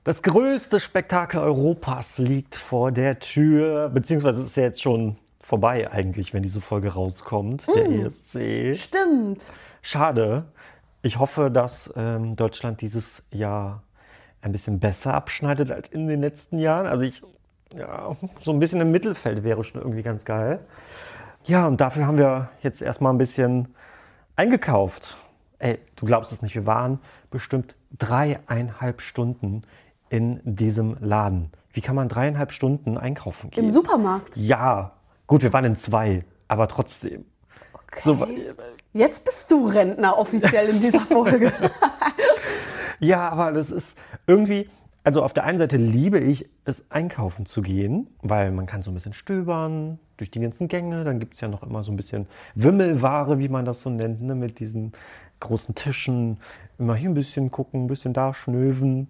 Das größte Spektakel Europas liegt vor der Tür, beziehungsweise ist ja jetzt schon vorbei eigentlich, wenn diese Folge rauskommt, der ESC. Stimmt. Schade. Ich hoffe, dass Deutschland dieses Jahr ein bisschen besser abschneidet als in den letzten Jahren. Ja, so ein bisschen im Mittelfeld wäre schon irgendwie ganz geil. Ja, und dafür haben wir jetzt erstmal ein bisschen eingekauft. Ey, du glaubst es nicht, wir waren bestimmt 3,5 Stunden in diesem Laden. Wie kann man 3,5 Stunden einkaufen gehen? Im Supermarkt. Ja, gut, wir waren in 2, aber trotzdem. Okay. So, Jetzt bist du Rentner offiziell in dieser Folge. ja, aber das ist irgendwie, also auf der einen Seite liebe ich es, einkaufen zu gehen, weil man kann so ein bisschen stöbern durch die ganzen Gänge. Dann gibt es ja noch immer so ein bisschen Wimmelware, wie man das so nennt, ne? Mit diesen großen Tischen. Immer hier ein bisschen gucken, ein bisschen da schnöven.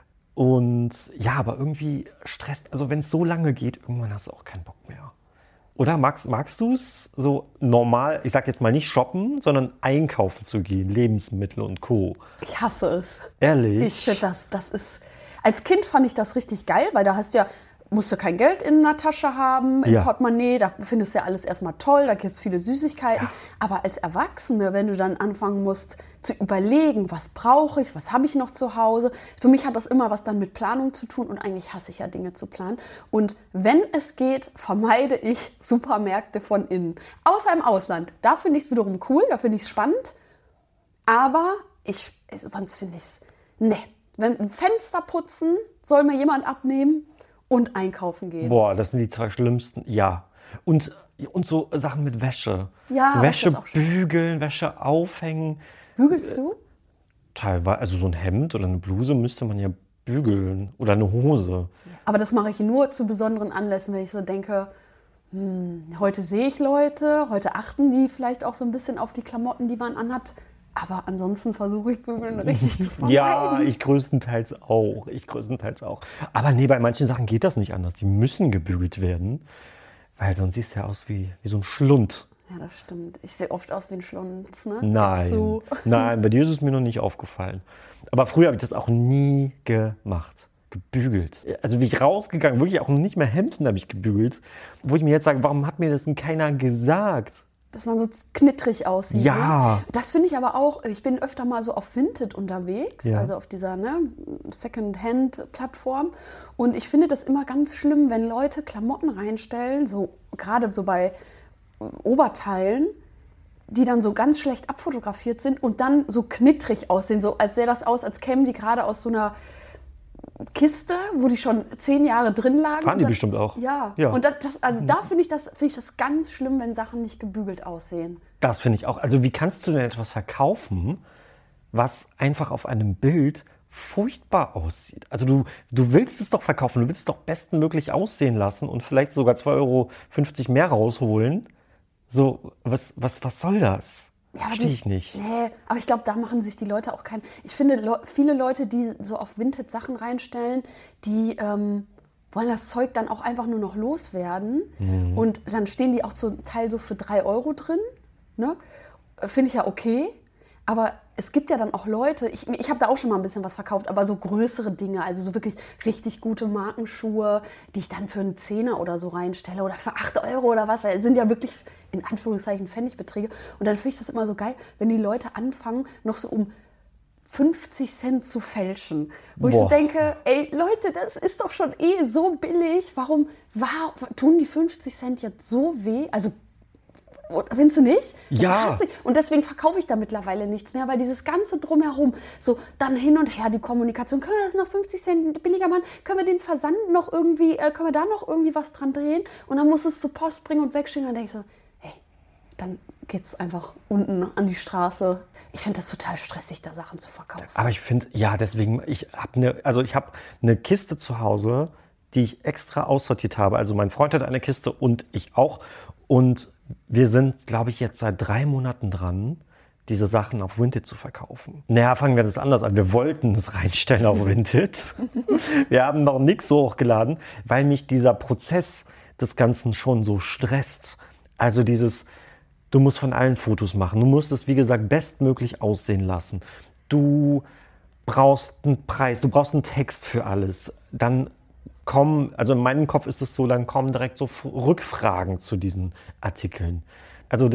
Und ja, aber irgendwie stresst, also wenn es so lange geht, irgendwann hast du auch keinen Bock mehr. Oder magst du es so normal, ich sag jetzt mal nicht shoppen, sondern einkaufen zu gehen, Lebensmittel und Co. Ich hasse es. Ehrlich? Ich finde das ist. Als Kind fand ich das richtig geil, weil da musst du kein Geld in der Tasche haben, im Ja. Portemonnaie, da findest du ja alles erstmal toll, da gibt es viele Süßigkeiten. Ja. Aber als Erwachsene, wenn du dann anfangen musst zu überlegen, was brauche ich, was habe ich noch zu Hause, für mich hat das immer was dann mit Planung zu tun und eigentlich hasse ich ja Dinge zu planen. Und wenn es geht, vermeide ich Supermärkte von innen. Außer im Ausland. Da finde ich es wiederum cool, da finde ich es spannend. Aber sonst finde ich es, ne. Wenn ein Fenster putzen, soll mir jemand abnehmen und einkaufen gehen. Boah, das sind die zwei schlimmsten. Ja. Und so Sachen mit Wäsche. Ja, Wäsche das ist auch schlimm. bügeln, Wäsche aufhängen. Bügelst du? Teilweise, also so ein Hemd oder eine Bluse müsste man ja bügeln. Oder eine Hose. Aber das mache ich nur zu besonderen Anlässen, wenn ich so denke, heute sehe ich Leute, heute achten die vielleicht auch so ein bisschen auf die Klamotten, die man anhat. Aber ansonsten versuche ich Bügeln richtig zu vermeiden. Ja, ich größtenteils auch. Aber nee, bei manchen Sachen geht das nicht anders. Die müssen gebügelt werden. Weil sonst siehst du ja aus wie so ein Schlund. Ja, das stimmt. Ich sehe oft aus wie ein Schlunz, ne? Nein, So. nein, bei dir ist es mir noch nicht aufgefallen. Aber früher habe ich das auch nie gemacht. Gebügelt. Also bin ich rausgegangen, wirklich auch nicht mehr Hemden habe ich gebügelt. Wo ich mir jetzt sage, warum hat mir das denn keiner gesagt? Dass man so knittrig aussieht. Ja. Ne? Das finde ich aber auch, ich bin öfter mal so auf Vinted unterwegs, Ja. also auf dieser Second-Hand-Plattform. Und ich finde das immer ganz schlimm, wenn Leute Klamotten reinstellen, so gerade so bei Oberteilen, die dann so ganz schlecht abfotografiert sind und dann so knittrig aussehen, so als sähe das aus, als kämen die gerade aus so einer Kiste, wo die schon 10 Jahre drin lagen. Fahren die Und bestimmt auch. Ja. Ja. Und da finde ich das ganz schlimm, wenn Sachen nicht gebügelt aussehen. Das finde ich auch. Also wie kannst du denn etwas verkaufen, was einfach auf einem Bild furchtbar aussieht? Also du willst es doch verkaufen, du willst es doch bestmöglich aussehen lassen und vielleicht sogar 2,50 € mehr rausholen. So, was soll das? Ja, aber Verstehe ich nicht. Nee, aber ich glaube, da machen sich die Leute auch keinen. Ich finde, viele Leute, die so auf Vinted Sachen reinstellen, die wollen das Zeug dann auch einfach nur noch loswerden. Und dann stehen die auch zum Teil so für 3 € drin. Ne? Finde ich ja okay. Aber es gibt ja dann auch Leute, ich habe da auch schon mal ein bisschen was verkauft, aber so größere Dinge, also so wirklich richtig gute Markenschuhe, die ich dann für einen Zehner oder so reinstelle oder für 8 € oder was, weil es sind ja wirklich in Anführungszeichen Pfennigbeträge. Und dann finde ich das immer so geil, wenn die Leute anfangen, noch so um 50 Cent zu fälschen. Wo ich so Boah. denke, ey Leute, das ist doch schon eh so billig. Warum tun die 50 Cent jetzt so weh? Also findest du nicht? Das Ja. hasse ich. Und deswegen verkaufe ich da mittlerweile nichts mehr, weil dieses ganze Drumherum, so dann hin und her die Kommunikation, können wir das noch 50 Cent billiger machen? Können wir den Versand noch irgendwie, können wir da noch irgendwie was dran drehen? Und dann musst du es zur Post bringen und wegschicken. Und dann denke ich so, hey, dann geht's einfach unten an die Straße. Ich finde das total stressig, da Sachen zu verkaufen. Aber ich finde, ja, deswegen, ich habe eine Kiste zu Hause, die ich extra aussortiert habe. Also mein Freund hat eine Kiste und ich auch. Und wir sind, glaube ich, jetzt seit 3 Monaten dran, diese Sachen auf Vinted zu verkaufen. Naja, fangen wir das anders an. Wir wollten es reinstellen auf Vinted. Wir haben noch nichts so hochgeladen, weil mich dieser Prozess des Ganzen schon so stresst. Also du musst von allen Fotos machen. Du musst es, wie gesagt, bestmöglich aussehen lassen. Du brauchst einen Preis, du brauchst einen Text für alles. Dann also in meinem Kopf ist es so, dann kommen direkt so Rückfragen zu diesen Artikeln. Also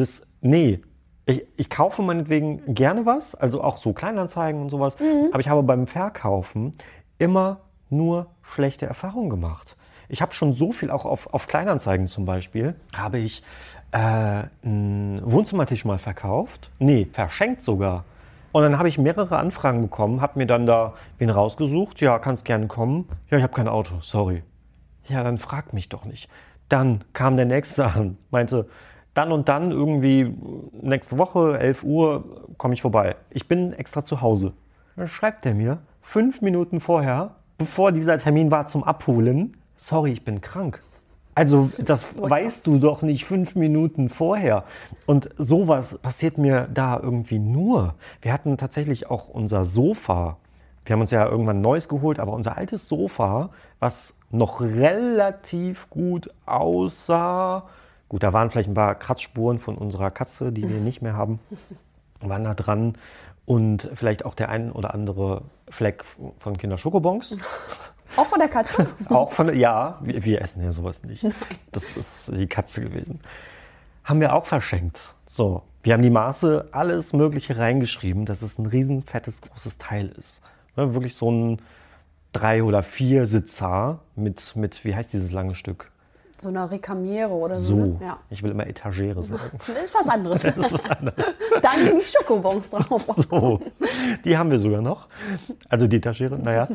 ich kaufe meinetwegen gerne was, also auch so Kleinanzeigen und sowas, aber ich habe beim Verkaufen immer nur schlechte Erfahrungen gemacht. Ich habe schon so viel, auch auf Kleinanzeigen zum Beispiel, habe ich einen Wohnzimmertisch mal verkauft. Nee, verschenkt sogar. Und dann habe ich mehrere Anfragen bekommen, habe mir dann da wen rausgesucht. Ja, kannst gerne kommen. Ja, ich habe kein Auto, sorry. Ja, dann frag mich doch nicht. Dann kam der Nächste an, meinte, dann und dann irgendwie nächste Woche, 11 Uhr, komme ich vorbei. Ich bin extra zu Hause. Dann schreibt er mir 5 Minuten vorher, bevor dieser Termin war zum Abholen, sorry, ich bin krank. Also das weißt du doch nicht 5 Minuten vorher. Und sowas passiert mir da irgendwie nur. Wir hatten tatsächlich auch unser Sofa. Wir haben uns ja irgendwann ein neues geholt, aber unser altes Sofa, was noch relativ gut aussah. Gut, da waren vielleicht ein paar Kratzspuren von unserer Katze, die wir nicht mehr haben, waren da dran. Und vielleicht auch der ein oder andere Fleck von Kinderschokobons. Auch von der Katze? Ja, wir essen ja sowas nicht. Nein. Das ist die Katze gewesen. Haben wir auch verschenkt. So, wir haben die Maße, alles Mögliche reingeschrieben, dass es ein riesen fettes, großes Teil ist. Ne, wirklich so ein 3 oder 4 Sitzer mit, wie heißt dieses lange Stück? So eine Recamiere oder so. So, ne? Ja. Ich will immer Etagere sagen. Das ist was anderes. Das ist was anderes. Da liegen die Schokobons drauf. So, die haben wir sogar noch. Also die Etagere, naja.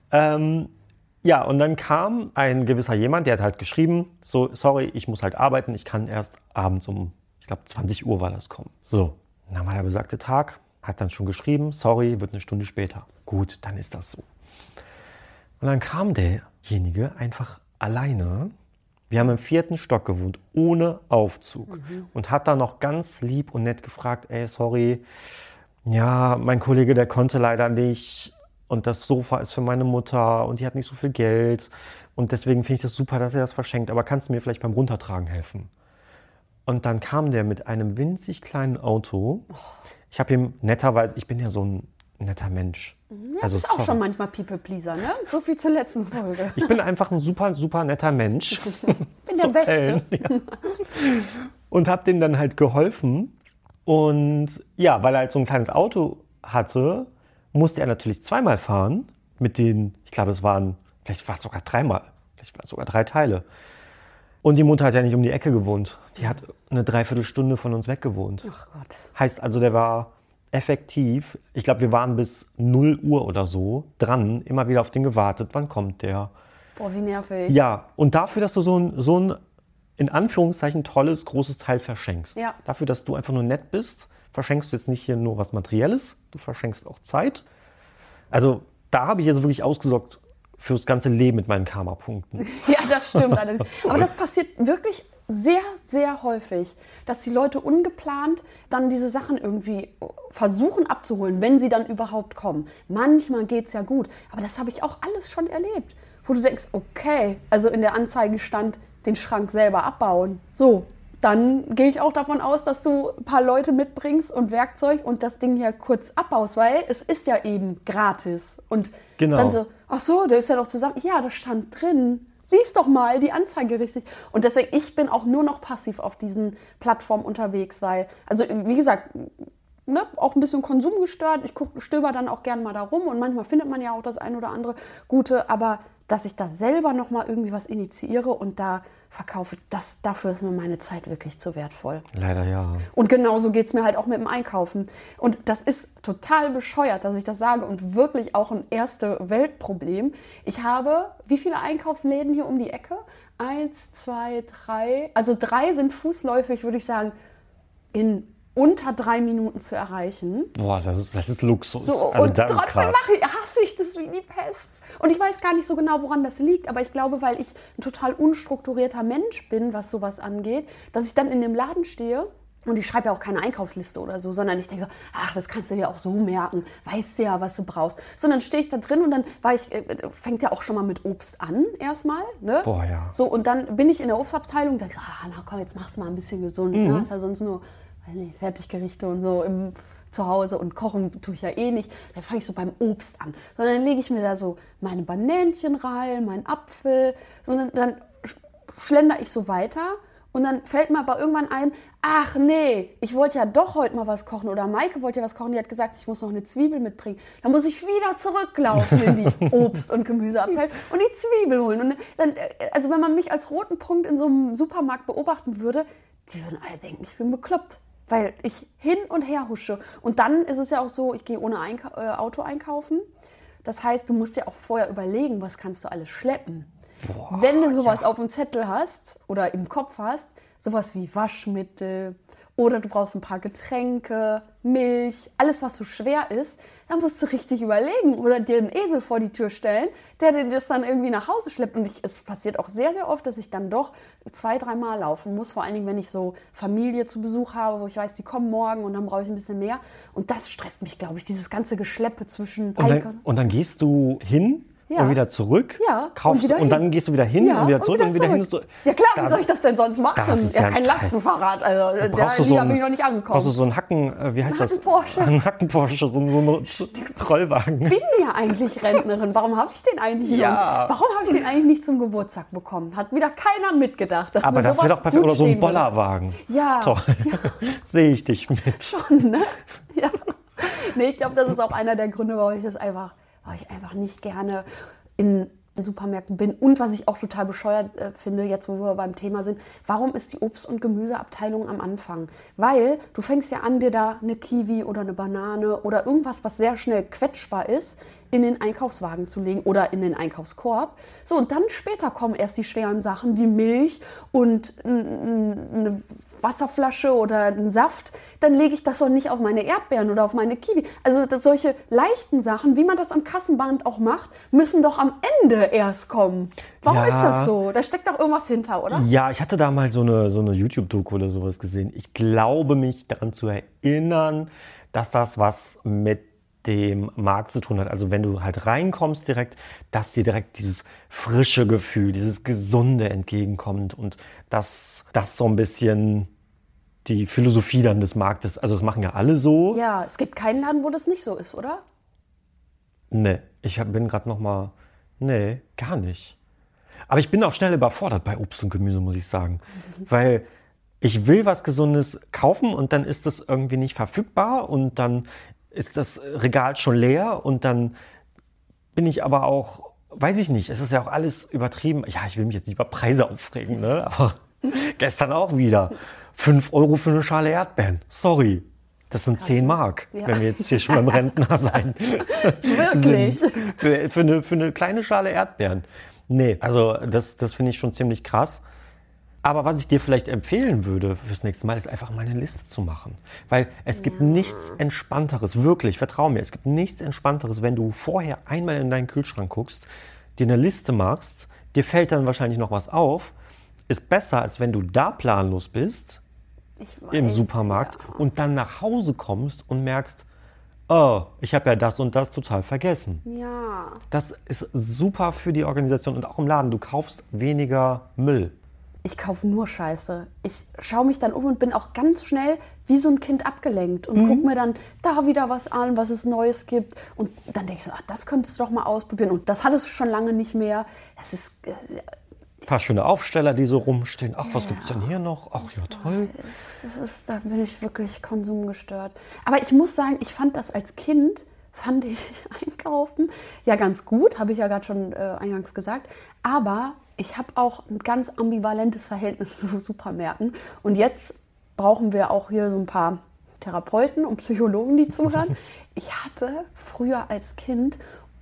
Ja, und dann kam ein gewisser jemand, der hat halt geschrieben, so, sorry, ich muss halt arbeiten, ich kann erst abends ich glaube 20 Uhr war das kommen. So, dann war der besagte Tag, hat dann schon geschrieben, sorry, wird eine Stunde später. Gut, dann ist das so. Und dann kam derjenige einfach alleine, wir haben im 4. Stock gewohnt, ohne Aufzug und hat dann noch ganz lieb und nett gefragt, ey, sorry, ja, mein Kollege, der konnte leider nicht. Und das Sofa ist für meine Mutter und die hat nicht so viel Geld. Und deswegen finde ich das super, dass er das verschenkt. Aber kannst du mir vielleicht beim Runtertragen helfen? Und dann kam der mit einem winzig kleinen Auto. Ich habe ihm netterweise, ich bin ja so ein netter Mensch. Ja, also, das ist auch schon manchmal People-Pleaser, ne? So viel zur letzten Folge. Ich bin einfach ein super, super netter Mensch. Ich bin der Beste. Ja. Und habe dem dann halt geholfen. Und ja, weil er halt so ein kleines Auto hatte, musste er natürlich 2-mal fahren mit ich glaube, vielleicht war es sogar 3-mal, vielleicht waren es sogar 3 Teile. Und die Mutter hat ja nicht um die Ecke gewohnt. Die hat eine Dreiviertelstunde von uns weg gewohnt. Ach Gott. Heißt also, der war effektiv, ich glaube, wir waren bis 0 Uhr oder so dran, immer wieder auf den gewartet, wann kommt der? Boah, wie nervig. Ja, und dafür, dass du so ein in Anführungszeichen tolles, großes Teil verschenkst. Ja. Dafür, dass du einfach nur nett bist, verschenkst du jetzt nicht hier nur was Materielles, du verschenkst auch Zeit. Also da habe ich jetzt wirklich ausgesorgt fürs ganze Leben mit meinen Karma-Punkten. Ja, das stimmt. Aber das passiert wirklich sehr, sehr häufig, dass die Leute ungeplant dann diese Sachen irgendwie versuchen abzuholen, wenn sie dann überhaupt kommen. Manchmal geht es ja gut, aber das habe ich auch alles schon erlebt, wo du denkst, okay, also in der Anzeige stand, den Schrank selber abbauen. So, dann gehe ich auch davon aus, dass du ein paar Leute mitbringst und Werkzeug und das Ding hier kurz abbaust, weil es ist ja eben gratis. Und genau. Dann so, ach so, der ist ja doch zusammen. Ja, das stand drin. Lies doch mal die Anzeige richtig. Und deswegen, ich bin auch nur noch passiv auf diesen Plattformen unterwegs, weil, also wie gesagt, ne, auch ein bisschen konsumgestört. Ich stöber dann auch gerne mal da rum und manchmal findet man ja auch das ein oder andere Gute, aber dass ich da selber nochmal irgendwie was initiiere und da verkaufe, dafür ist mir meine Zeit wirklich zu wertvoll. Leider ja. Und genauso geht es mir halt auch mit dem Einkaufen. Und das ist total bescheuert, dass ich das sage und wirklich auch ein Erste-Welt-Problem. Ich habe, wie viele Einkaufsläden hier um die Ecke? 1, 2, 3. Also 3 sind fußläufig, würde ich sagen, in unter 3 Minuten zu erreichen. Boah, das ist Luxus. So, also und das trotzdem hasse ich das wie die Pest. Und ich weiß gar nicht so genau, woran das liegt, aber ich glaube, weil ich ein total unstrukturierter Mensch bin, was sowas angeht, dass ich dann in dem Laden stehe und ich schreibe ja auch keine Einkaufsliste oder so, sondern ich denke so, ach, das kannst du dir auch so merken, weißt du ja, was du brauchst. So, dann stehe ich da drin und dann fängt ja auch schon mal mit Obst an erstmal. Ne? Boah, ja. So, und dann bin ich in der Obstabteilung und denke so, na komm, jetzt machst du mal ein bisschen gesund. Ne? Hast ja sonst nur weiß nicht, Fertiggerichte und so zu Hause und kochen tue ich ja eh nicht. Dann fange ich so beim Obst an. Sondern dann lege ich mir da so meine Banänchen rein, meinen Apfel. Sondern dann schlendere ich so weiter. Und dann fällt mir aber irgendwann ein, ach nee, ich wollte ja doch heute mal was kochen. Oder Maike wollte ja was kochen, die hat gesagt, ich muss noch eine Zwiebel mitbringen. Dann muss ich wieder zurücklaufen in die Obst- und Gemüseabteilung und die Zwiebel holen. Und dann, also wenn man mich als roten Punkt in so einem Supermarkt beobachten würde, die würden alle denken, ich bin bekloppt. Weil ich hin und her husche. Und dann ist es ja auch so, ich gehe ohne Auto einkaufen. Das heißt, du musst ja auch vorher überlegen, was kannst du alles schleppen. Boah, wenn du sowas auf dem Zettel hast oder im Kopf hast, sowas wie Waschmittel oder du brauchst ein paar Getränke, Milch, alles was so schwer ist, dann musst du richtig überlegen oder dir einen Esel vor die Tür stellen, der dir das dann irgendwie nach Hause schleppt. Und es passiert auch sehr, sehr oft, dass ich dann doch 2-3 Mal laufen muss, vor allen Dingen, wenn ich so Familie zu Besuch habe, wo ich weiß, die kommen morgen und dann brauche ich ein bisschen mehr. Und das stresst mich, glaube ich, dieses ganze Geschleppe zwischen... Und dann gehst du hin? Ja. Und wieder zurück, kaufst und dann gehst du wieder hin und wieder zurück und wieder hin. Ja klar, wie soll ich das denn sonst machen? Ja, kein Lastenfahrrad, also da bin ich noch nicht angekommen. Brauchst du so einen wie heißt das? Porsche. Einen Hacken-Porsche, so einen Rollwagen. Ich bin ja eigentlich Rentnerin, warum habe ich den eigentlich nicht? Warum habe ich den eigentlich nicht zum Geburtstag bekommen? Hat wieder keiner mitgedacht. Aber das wäre doch perfekt, oder so ein Bollerwagen. Ja. Toll, sehe ich dich mit. Schon, ne? Ja. Nee, ich glaube, das ist auch einer der Gründe, warum ich einfach nicht gerne in Supermärkten bin. Und was ich auch total bescheuert finde, jetzt wo wir beim Thema sind, warum ist die Obst- und Gemüseabteilung am Anfang? Weil du fängst ja an, dir da eine Kiwi oder eine Banane oder irgendwas, was sehr schnell quetschbar ist, in den Einkaufswagen zu legen oder in den Einkaufskorb. So, und dann später kommen erst die schweren Sachen wie Milch und eine Wasserflasche oder einen Saft. Dann lege ich das doch nicht auf meine Erdbeeren oder auf meine Kiwi. Also solche leichten Sachen, wie man das am Kassenband auch macht, müssen doch am Ende erst kommen. Warum ist das so? Da steckt doch irgendwas hinter, oder? Ja, ich hatte da mal so eine YouTube-Doku oder sowas gesehen. Ich glaube mich daran zu erinnern, dass das was mit dem Markt zu tun hat. Also wenn du halt reinkommst direkt, dass dir direkt dieses frische Gefühl, dieses Gesunde entgegenkommt und dass das so ein bisschen die Philosophie dann des Marktes, also das machen ja alle so. Ja, es gibt keinen Laden, wo das nicht so ist, oder? Nee, bin gerade nochmal, nee, gar nicht. Aber ich bin auch schnell überfordert bei Obst und Gemüse, muss ich sagen. Weil ich will was Gesundes kaufen und dann ist das irgendwie nicht verfügbar und dann ist das Regal schon leer und dann bin ich aber auch, weiß ich nicht, es ist ja auch alles übertrieben. Ja, ich will mich jetzt nicht über Preise aufregen, ne? Aber gestern auch wieder 5 € für eine Schale Erdbeeren. Sorry, das sind 10 Mark, wenn wir jetzt hier schon beim Rentner sein. Wirklich? Für eine kleine Schale Erdbeeren. Nee, also das finde ich schon ziemlich krass. Aber was ich dir vielleicht empfehlen würde fürs nächste Mal, ist einfach mal eine Liste zu machen. Weil es gibt nichts Entspannteres, wirklich, vertrau mir, es gibt nichts Entspannteres, wenn du vorher einmal in deinen Kühlschrank guckst, dir eine Liste machst, dir fällt dann wahrscheinlich noch was auf, ist besser, als wenn du da planlos bist, im Supermarkt, und dann nach Hause kommst und merkst, oh, ich habe ja das und das total vergessen. Ja. Das ist super für die Organisation und auch im Laden, du kaufst weniger Müll. Ich kaufe nur Scheiße. Ich schaue mich dann um und bin auch ganz schnell wie so ein Kind abgelenkt und gucke mir dann da wieder was an, was es Neues gibt. Und dann denke ich so, ach, das könntest du doch mal ausprobieren. Und das hattest du schon lange nicht mehr. Das ist... Ein paar schöne Aufsteller, die so rumstehen. Ach, was gibt's denn hier noch? Ach ja, toll. Da bin ich wirklich konsumgestört. Aber ich muss sagen, ich fand das als Kind, fand ich Einkaufen ja ganz gut, habe ich ja gerade schon eingangs gesagt. Aber ich habe auch ein ganz ambivalentes Verhältnis zu Supermärkten. Und jetzt brauchen wir auch hier so ein paar Therapeuten und Psychologen, die zuhören. Ich hatte früher als Kind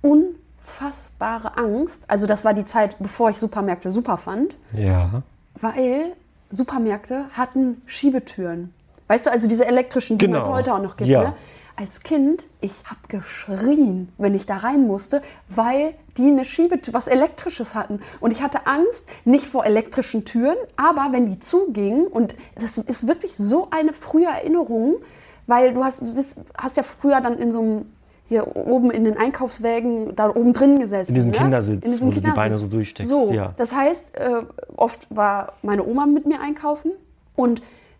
unfassbare Angst. Also das war die Zeit, bevor ich Supermärkte super fand. Ja. Weil Supermärkte hatten Schiebetüren. Weißt du, also diese elektrischen, die es heute auch noch gibt. Ja. Ne? Als Kind, ich habe geschrien, wenn ich da rein musste, weil die eine Schiebetür, was Elektrisches hatten. Und ich hatte Angst, nicht vor elektrischen Türen, aber wenn die zugingen, und das ist wirklich so eine frühe Erinnerung, weil du hast ja früher dann in so einem, hier oben in den Einkaufswägen, da oben drin gesessen. In diesem ne? Kindersitz, in diesem wo du die Beine so durchsteckst. So, ja. das heißt, oft war meine Oma mit mir einkaufen und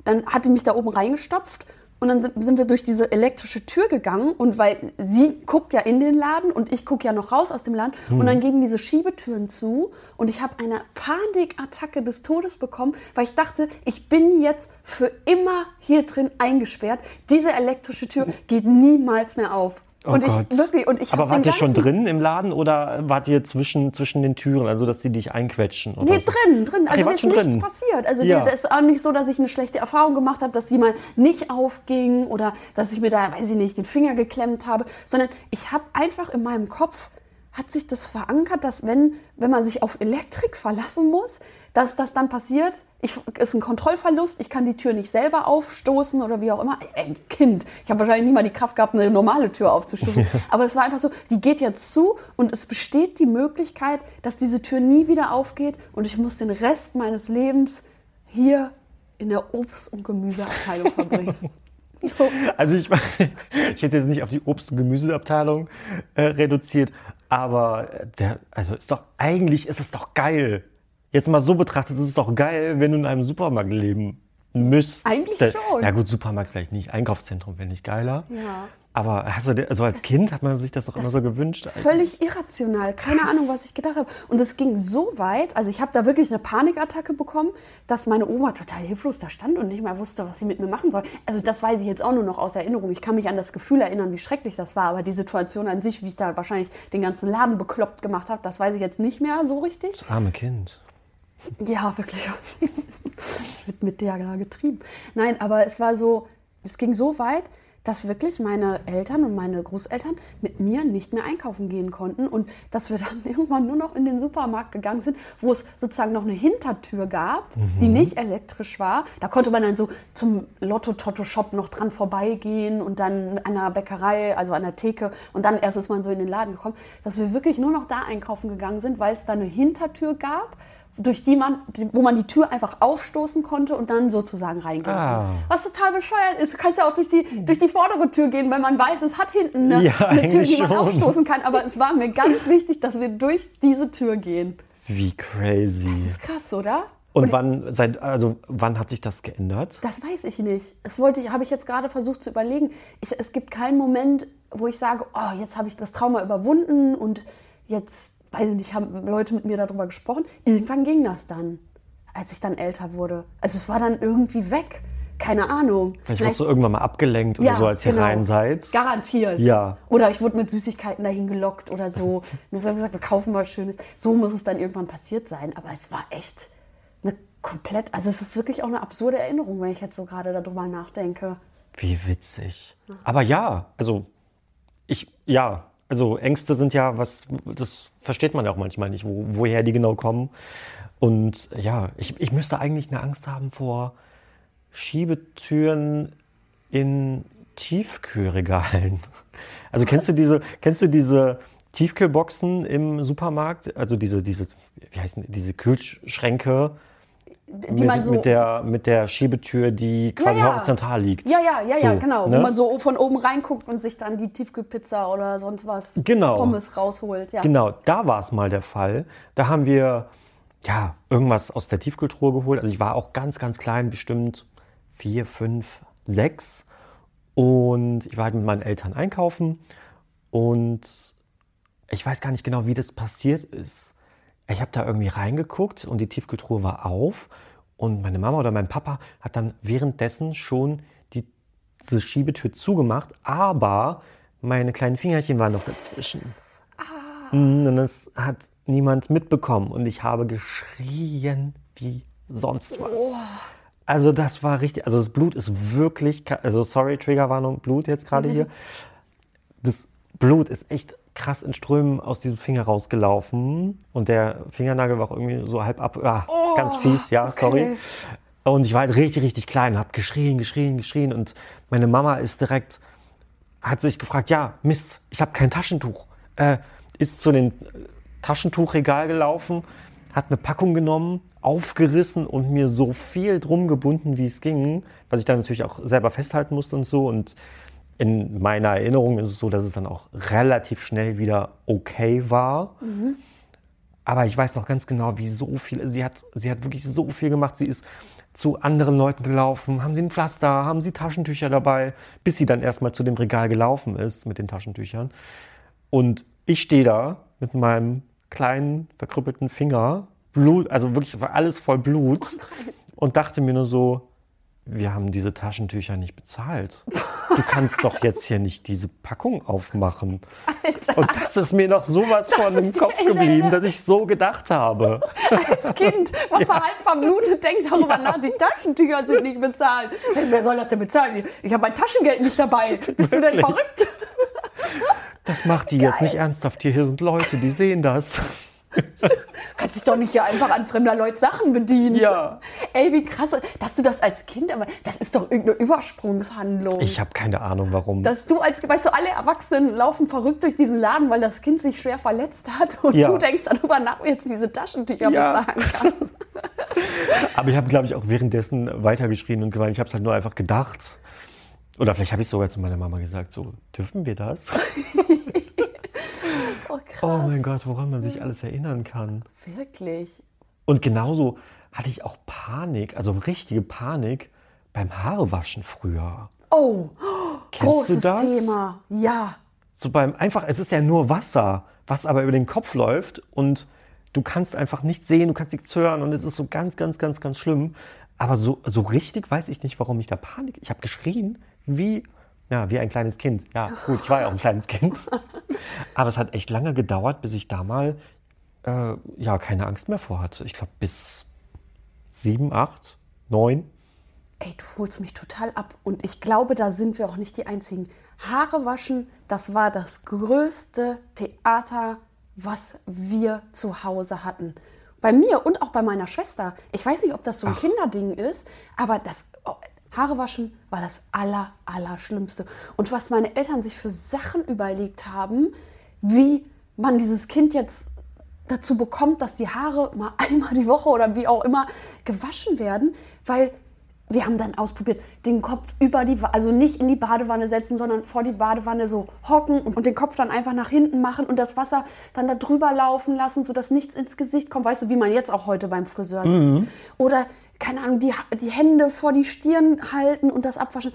dann hat die mich da oben reingestopft. Und dann sind wir durch diese elektrische Tür gegangen und weil sie guckt ja in den Laden und ich gucke ja noch raus aus dem Laden und dann gingen diese Schiebetüren zu und ich habe eine Panikattacke des Todes bekommen, weil ich dachte, ich bin jetzt für immer hier drin eingesperrt. Diese elektrische Tür geht niemals mehr auf. Oh und Gott. ich Aber wart ihr schon drin im Laden oder wart ihr zwischen den Türen, also dass sie dich einquetschen? Oder Nee, so? drin. Ach, Also ihr mir wart ist schon nichts drin. passiert. Also Ja. das ist auch nicht so, dass ich eine schlechte Erfahrung gemacht habe, dass die mal nicht aufging oder dass ich mir da, weiß ich nicht, den Finger geklemmt habe, sondern ich habe einfach in meinem Kopf, hat sich das verankert, dass wenn man sich auf Elektrik verlassen muss, dass das dann passiert. Ist ein Kontrollverlust, ich kann die Tür nicht selber aufstoßen oder wie auch immer. Ein Kind, ich habe wahrscheinlich nicht mal die Kraft gehabt, eine normale Tür aufzustoßen. Aber es war einfach so, die geht jetzt zu und es besteht die Möglichkeit, dass diese Tür nie wieder aufgeht und ich muss den Rest meines Lebens hier in der Obst- und Gemüseabteilung verbringen. So. Also ich hätte jetzt nicht auf die Obst- und Gemüseabteilung reduziert, aber eigentlich ist es doch geil. Jetzt mal so betrachtet, ist es doch geil, wenn du in einem Supermarkt leben müsst. Eigentlich schon. Ja gut, Supermarkt vielleicht nicht, Einkaufszentrum wäre nicht geiler. Ja. Aber also als Kind hat man sich das doch immer so gewünscht. Völlig irrational, keine Ahnung, was ich gedacht habe. Und es ging so weit, also ich habe da wirklich eine Panikattacke bekommen, dass meine Oma total hilflos da stand und nicht mal wusste, was sie mit mir machen soll. Also das weiß ich jetzt auch nur noch aus Erinnerung. Ich kann mich an das Gefühl erinnern, wie schrecklich das war. Aber die Situation an sich, wie ich da wahrscheinlich den ganzen Laden bekloppt gemacht habe, das weiß ich jetzt nicht mehr so richtig. Das arme Kind. Ja, wirklich. Das wird mit der da getrieben. Nein, aber es ging so weit, dass wirklich meine Eltern und meine Großeltern mit mir nicht mehr einkaufen gehen konnten und dass wir dann irgendwann nur noch in den Supermarkt gegangen sind, wo es sozusagen noch eine Hintertür gab, die nicht elektrisch war. Da konnte man dann so zum Lotto-Totto-Shop noch dran vorbeigehen und dann an der Bäckerei, also an der Theke und dann erst ist man so in den Laden gekommen, dass wir wirklich nur noch da einkaufen gegangen sind, weil es da eine Hintertür gab, wo man die Tür einfach aufstoßen konnte und dann sozusagen reingehen konnte. Was total bescheuert ist. Du kannst ja auch durch die vordere Tür gehen, weil man weiß, es hat hinten eine Tür, die man aufstoßen kann. Aber es war mir ganz wichtig, dass wir durch diese Tür gehen. Wie crazy. Das ist krass, oder? Und wann hat sich das geändert? Das weiß ich nicht. Habe ich jetzt gerade versucht zu überlegen. Es gibt keinen Moment, wo ich sage, oh, jetzt habe ich das Trauma überwunden und jetzt, weiß ich nicht, haben Leute mit mir darüber gesprochen. Irgendwann ging das dann, als ich dann älter wurde. Also es war dann irgendwie weg. Keine Ahnung. Vielleicht wurdest du irgendwann mal abgelenkt oder so, als ihr rein seid. Garantiert. Ja. Oder ich wurde mit Süßigkeiten dahin gelockt oder so. Mir wurde gesagt, wir kaufen was Schönes. So muss es dann irgendwann passiert sein. Aber es war echt also es ist wirklich auch eine absurde Erinnerung, wenn ich jetzt so gerade darüber nachdenke. Wie witzig. Aber ja, also Ängste sind ja das versteht man ja auch manchmal nicht, woher die genau kommen. Und ja, ich müsste eigentlich eine Angst haben vor Schiebetüren in Tiefkühlregalen. Also kennst du diese Tiefkühlboxen im Supermarkt? Also wie heißen diese Kühlschränke? Mit der Schiebetür, die quasi horizontal liegt. Ja, genau. Ne? Wo man so von oben reinguckt und sich dann die Tiefkühlpizza oder sonst was Pommes rausholt. Ja. Genau, da war es mal der Fall. Da haben wir irgendwas aus der Tiefkühltruhe geholt. Also ich war auch ganz, ganz klein, bestimmt 4, 5, 6. Und ich war halt mit meinen Eltern einkaufen. Und ich weiß gar nicht genau, wie das passiert ist. Ich habe da irgendwie reingeguckt und die Tiefkühltruhe war auf und meine Mama oder mein Papa hat dann währenddessen schon diese Schiebetür zugemacht, aber meine kleinen Fingerchen waren noch dazwischen. Und das hat niemand mitbekommen und ich habe geschrien wie sonst was. Also das war richtig, also das Blut ist wirklich, also sorry, Triggerwarnung, Blut jetzt gerade hier. Das Blut ist echt krass in Strömen aus diesem Finger rausgelaufen und der Fingernagel war auch irgendwie so halb ab, ganz fies, sorry. Und ich war halt richtig, richtig klein, habe geschrien und meine Mama hat sich gefragt, Mist, ich habe kein Taschentuch. Ist zu dem Taschentuchregal gelaufen, hat eine Packung genommen, aufgerissen und mir so viel drum gebunden, wie es ging, was ich dann natürlich auch selber festhalten musste und so. Und in meiner Erinnerung ist es so, dass es dann auch relativ schnell wieder okay war. Aber ich weiß noch ganz genau, wie so viel, sie hat wirklich so viel gemacht. Sie ist zu anderen Leuten gelaufen, haben sie ein Pflaster, haben sie Taschentücher dabei, bis sie dann erstmal zu dem Regal gelaufen ist mit den Taschentüchern. Und ich stehe da mit meinem kleinen, verkrüppelten Finger, Blut, also wirklich war alles voll Blut und dachte mir nur so, wir haben diese Taschentücher nicht bezahlt. Du kannst doch jetzt hier nicht diese Packung aufmachen. Alter. Und das ist mir noch sowas von im Kopf geblieben, dass ich so gedacht habe. Als Kind, was er halb verblutet, denkt darüber nach, die Taschentücher sind nicht bezahlt. Wer soll das denn bezahlen? Ich habe mein Taschengeld nicht dabei. Bist du denn verrückt? Das macht die jetzt nicht ernsthaft. Hier sind Leute, die sehen das. Kannst dich doch nicht hier einfach an fremder Leute Sachen bedienen. Ja. Ey, wie krass, dass du das als Kind, aber das ist doch irgendeine Übersprungshandlung. Ich habe keine Ahnung, warum. Dass du weißt du, alle Erwachsenen laufen verrückt durch diesen Laden, weil das Kind sich schwer verletzt hat und du denkst darüber nach, wie jetzt diese Taschentücher bezahlen kann. Aber ich habe, glaube ich, auch währenddessen weitergeschrien und geweint. Ich habe es halt nur einfach gedacht. Oder vielleicht habe ich sogar zu meiner Mama gesagt, so, dürfen wir das? Oh, krass. Oh mein Gott, woran man sich alles erinnern kann. Wirklich? Und genauso hatte ich auch Panik, also richtige Panik beim Haarewaschen früher. Oh, Kennst du großes das? Thema. Ja. So es ist ja nur Wasser, was aber über den Kopf läuft und du kannst einfach nicht sehen, du kannst nichts hören und es ist so ganz, ganz, ganz, ganz schlimm. Aber so richtig weiß ich nicht, warum ich da Panik. Ich habe geschrien wie ein kleines Kind. Ja, gut, ich war ja auch ein kleines Kind. Aber es hat echt lange gedauert, bis ich da mal keine Angst mehr vor hatte. Ich glaube bis 7, 8, 9. Ey, du holst mich total ab. Und ich glaube, da sind wir auch nicht die Einzigen. Haare waschen, das war das größte Theater, was wir zu Hause hatten. Bei mir und auch bei meiner Schwester. Ich weiß nicht, ob das so ein Kinderding ist, aber Haare waschen war das Allerschlimmste. Und was meine Eltern sich für Sachen überlegt haben, wie man dieses Kind jetzt dazu bekommt, dass die Haare mal einmal die Woche oder wie auch immer gewaschen werden, weil wir haben dann ausprobiert, den Kopf also nicht in die Badewanne setzen, sondern vor die Badewanne so hocken und den Kopf dann einfach nach hinten machen und das Wasser dann da drüber laufen lassen, sodass nichts ins Gesicht kommt. Weißt du, wie man jetzt auch heute beim Friseur sitzt. Oder, keine Ahnung, die Hände vor die Stirn halten und das abwaschen.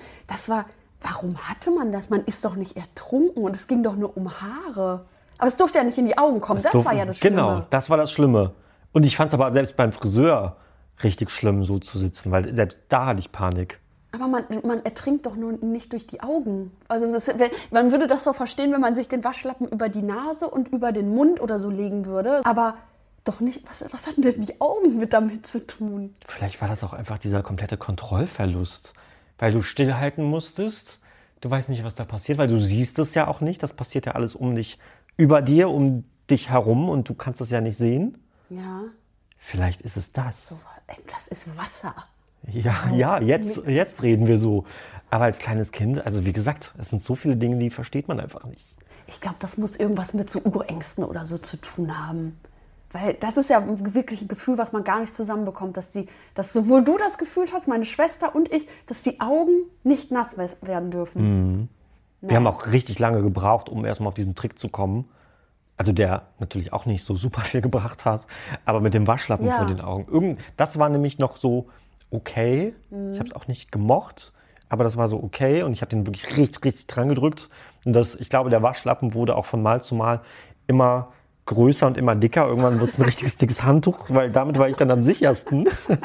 Warum hatte man das? Man ist doch nicht ertrunken und es ging doch nur um Haare. Aber es durfte ja nicht in die Augen kommen. Das war ja das Schlimme. Genau, das war das Schlimme. Und ich fand es aber selbst beim Friseur richtig schlimm, so zu sitzen, weil selbst da hatte ich Panik. Aber man ertrinkt doch nur nicht durch die Augen. Also man würde das so verstehen, wenn man sich den Waschlappen über die Nase und über den Mund oder so legen würde. Aber doch nicht, was hatten denn die Augen mit damit zu tun? Vielleicht war das auch einfach dieser komplette Kontrollverlust, weil du stillhalten musstest. Du weißt nicht, was da passiert, weil du siehst es ja auch nicht. Das passiert ja alles um dich, über dir, um dich herum und du kannst es ja nicht sehen. Ja. Vielleicht ist es das. So, das ist Wasser. Ja, jetzt reden wir so. Aber als kleines Kind, also wie gesagt, es sind so viele Dinge, die versteht man einfach nicht. Ich glaube, das muss irgendwas mit so Urängsten oder so zu tun haben. Weil das ist ja wirklich ein Gefühl, was man gar nicht zusammenbekommt, dass sowohl du das Gefühl hast, meine Schwester und ich, dass die Augen nicht nass werden dürfen. Wir haben auch richtig lange gebraucht, um erstmal auf diesen Trick zu kommen. Also der natürlich auch nicht so super viel gebracht hat, aber mit dem Waschlappen vor den Augen. Das war nämlich noch so okay. Ich habe es auch nicht gemocht, aber das war so okay und ich habe den wirklich richtig, richtig dran gedrückt. Und ich glaube, der Waschlappen wurde auch von Mal zu Mal immer größer und immer dicker. Irgendwann wurde es ein richtiges dickes Handtuch, weil damit war ich dann am sichersten.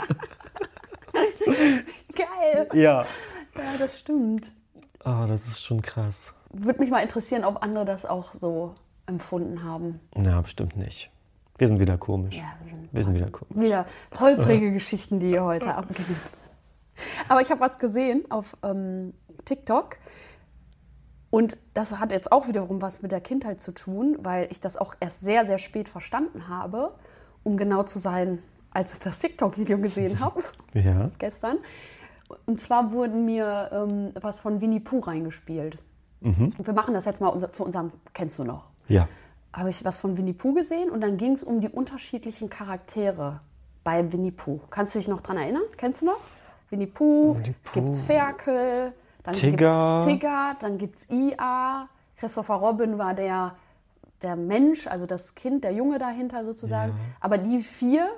Geil. Ja. Ja, das stimmt. Oh, das ist schon krass. Würde mich mal interessieren, ob andere das auch so empfunden haben. Ja, bestimmt nicht. Wir sind wieder komisch. Ja, wir sind wieder komisch. Wieder holprige Geschichten, die ihr heute abgeben. Aber ich habe was gesehen auf TikTok. Und das hat jetzt auch wiederum was mit der Kindheit zu tun, weil ich das auch erst sehr, sehr spät verstanden habe, um genau zu sein, als ich das TikTok-Video gesehen habe, gestern. Und zwar wurden mir was von Winnie Pooh reingespielt. Und wir machen das jetzt mal zu unserem, kennst du noch? Ja. Habe ich was von Winnie Pooh gesehen und dann ging es um die unterschiedlichen Charaktere bei Winnie Pooh. Kannst du dich noch dran erinnern? Kennst du noch? Winnie Pooh, gibt's Ferkel, dann Tigger. Gibt's Tigger, dann gibt's Ia. Christopher Robin war der Mensch, also das Kind, der Junge dahinter sozusagen. Ja. Aber die 4,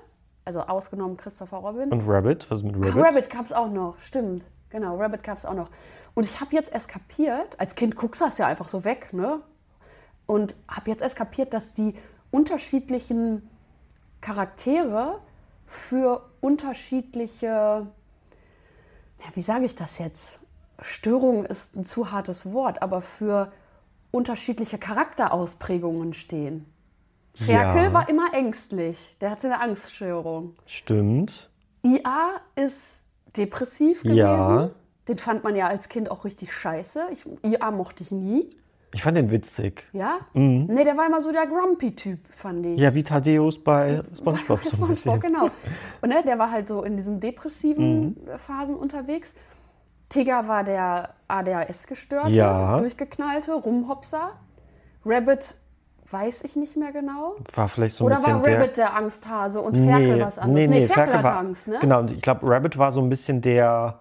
Also ausgenommen Christopher Robin. Und Rabbit? Was ist mit Rabbit? Ach, Rabbit gab es auch noch, stimmt. Genau, Rabbit gab es auch noch. Und ich habe jetzt erst kapiert, als Kind guckst du das ja einfach so weg, ne? Und habe jetzt erst kapiert, dass die unterschiedlichen Charaktere für unterschiedliche, ja, wie sage ich das jetzt? Störung ist ein zu hartes Wort, aber für unterschiedliche Charakterausprägungen stehen. Ferkel Ja. war immer ängstlich, der hatte eine Angststörung. Stimmt. IA ist depressiv gewesen. Ja. Den fand man ja als Kind auch richtig scheiße. IA mochte ich nie. Ich fand den witzig. Ja? Nee, der war immer so der Grumpy-Typ, fand ich. Ja, wie Thaddeus bei SpongeBob so ein bisschen. SpongeBob, genau. Und ne, der war halt so in diesen depressiven Phasen unterwegs. Tigger war der ADHS-Gestörte, Ja. durchgeknallte, Rumhopser. Rabbit weiß ich nicht mehr genau. War vielleicht so ein Oder bisschen war Rabbit der Angsthase und Ferkel was anderes? Nee, Ferkel hatte war, Angst, ne? Genau, und ich glaube, Rabbit war so ein bisschen der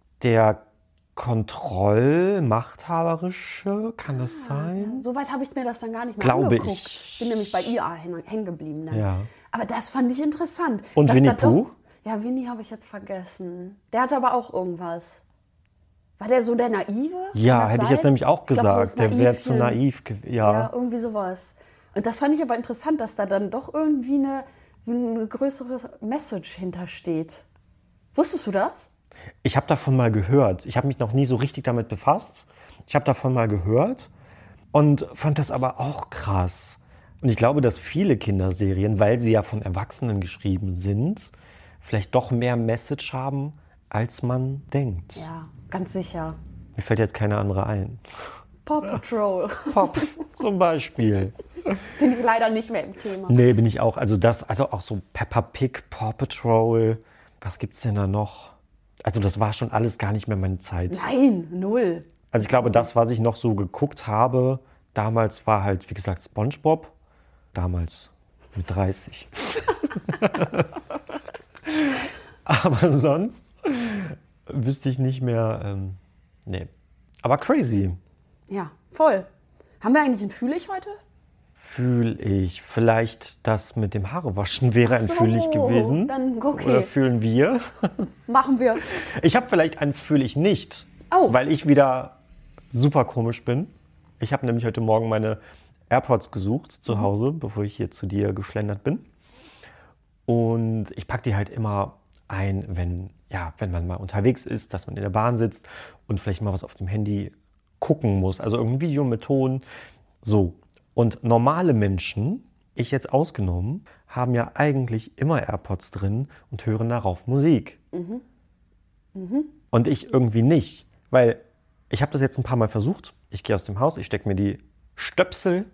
Kontroll-Machthaberische, kann das sein? Soweit habe ich mir das dann gar nicht mehr Glaube angeguckt. ich. Ich bin nämlich bei IA hängen geblieben. Dann. Ja. Aber das fand ich interessant. Und dass Winnie da doch- Pooh? Ja, Winnie habe ich jetzt vergessen. Der hatte aber auch irgendwas. War der so der Naive? Kann Ja, das hätte ich sein? jetzt nämlich auch Ich glaub, so gesagt. das Der wäre zu Naivchen. naiv gewesen. Ja. Ja, irgendwie sowas. Und das fand ich aber interessant, dass da dann doch irgendwie eine größere Message hintersteht. Wusstest du das? Ich habe davon mal gehört. Ich habe mich noch nie so richtig damit befasst. Ich habe davon mal gehört und fand das aber auch krass. Und ich glaube, dass viele Kinderserien, weil sie ja von Erwachsenen geschrieben sind, vielleicht doch mehr Message haben, als man denkt. Ja, ganz sicher. Mir fällt jetzt keine andere ein. Paw Patrol. Pop zum Beispiel. Bin ich leider nicht mehr im Thema. Nee, bin ich auch. Also auch so Peppa Pig, Paw Patrol. Was gibt's denn da noch? Also das war schon alles gar nicht mehr meine Zeit. Nein, null. Also ich glaube, das, was ich noch so geguckt habe, damals war halt, wie gesagt, SpongeBob. Damals mit 30. Aber sonst wüsste ich nicht mehr. Nee. Aber crazy. Ja, voll. Haben wir eigentlich ein Fühlig heute? Fühl ich. Vielleicht das mit dem Haarewaschen wäre ein so, Fühl ich gewesen. dann okay. Oder fühlen wir. Machen wir. Ich habe vielleicht ein Fühl ich nicht. Oh. Weil ich wieder super komisch bin. Ich habe nämlich heute Morgen meine AirPods gesucht zu Hause, bevor ich hier zu dir geschlendert bin. Und ich packe die halt immer ein, wenn man mal unterwegs ist, dass man in der Bahn sitzt und vielleicht mal was auf dem Handy gucken muss. Also irgendein Video mit Ton. So. Und normale Menschen, ich jetzt ausgenommen, haben ja eigentlich immer AirPods drin und hören darauf Musik. Und ich irgendwie nicht. Weil ich habe das jetzt ein paar Mal versucht. Ich gehe aus dem Haus, ich stecke mir die Stöpsel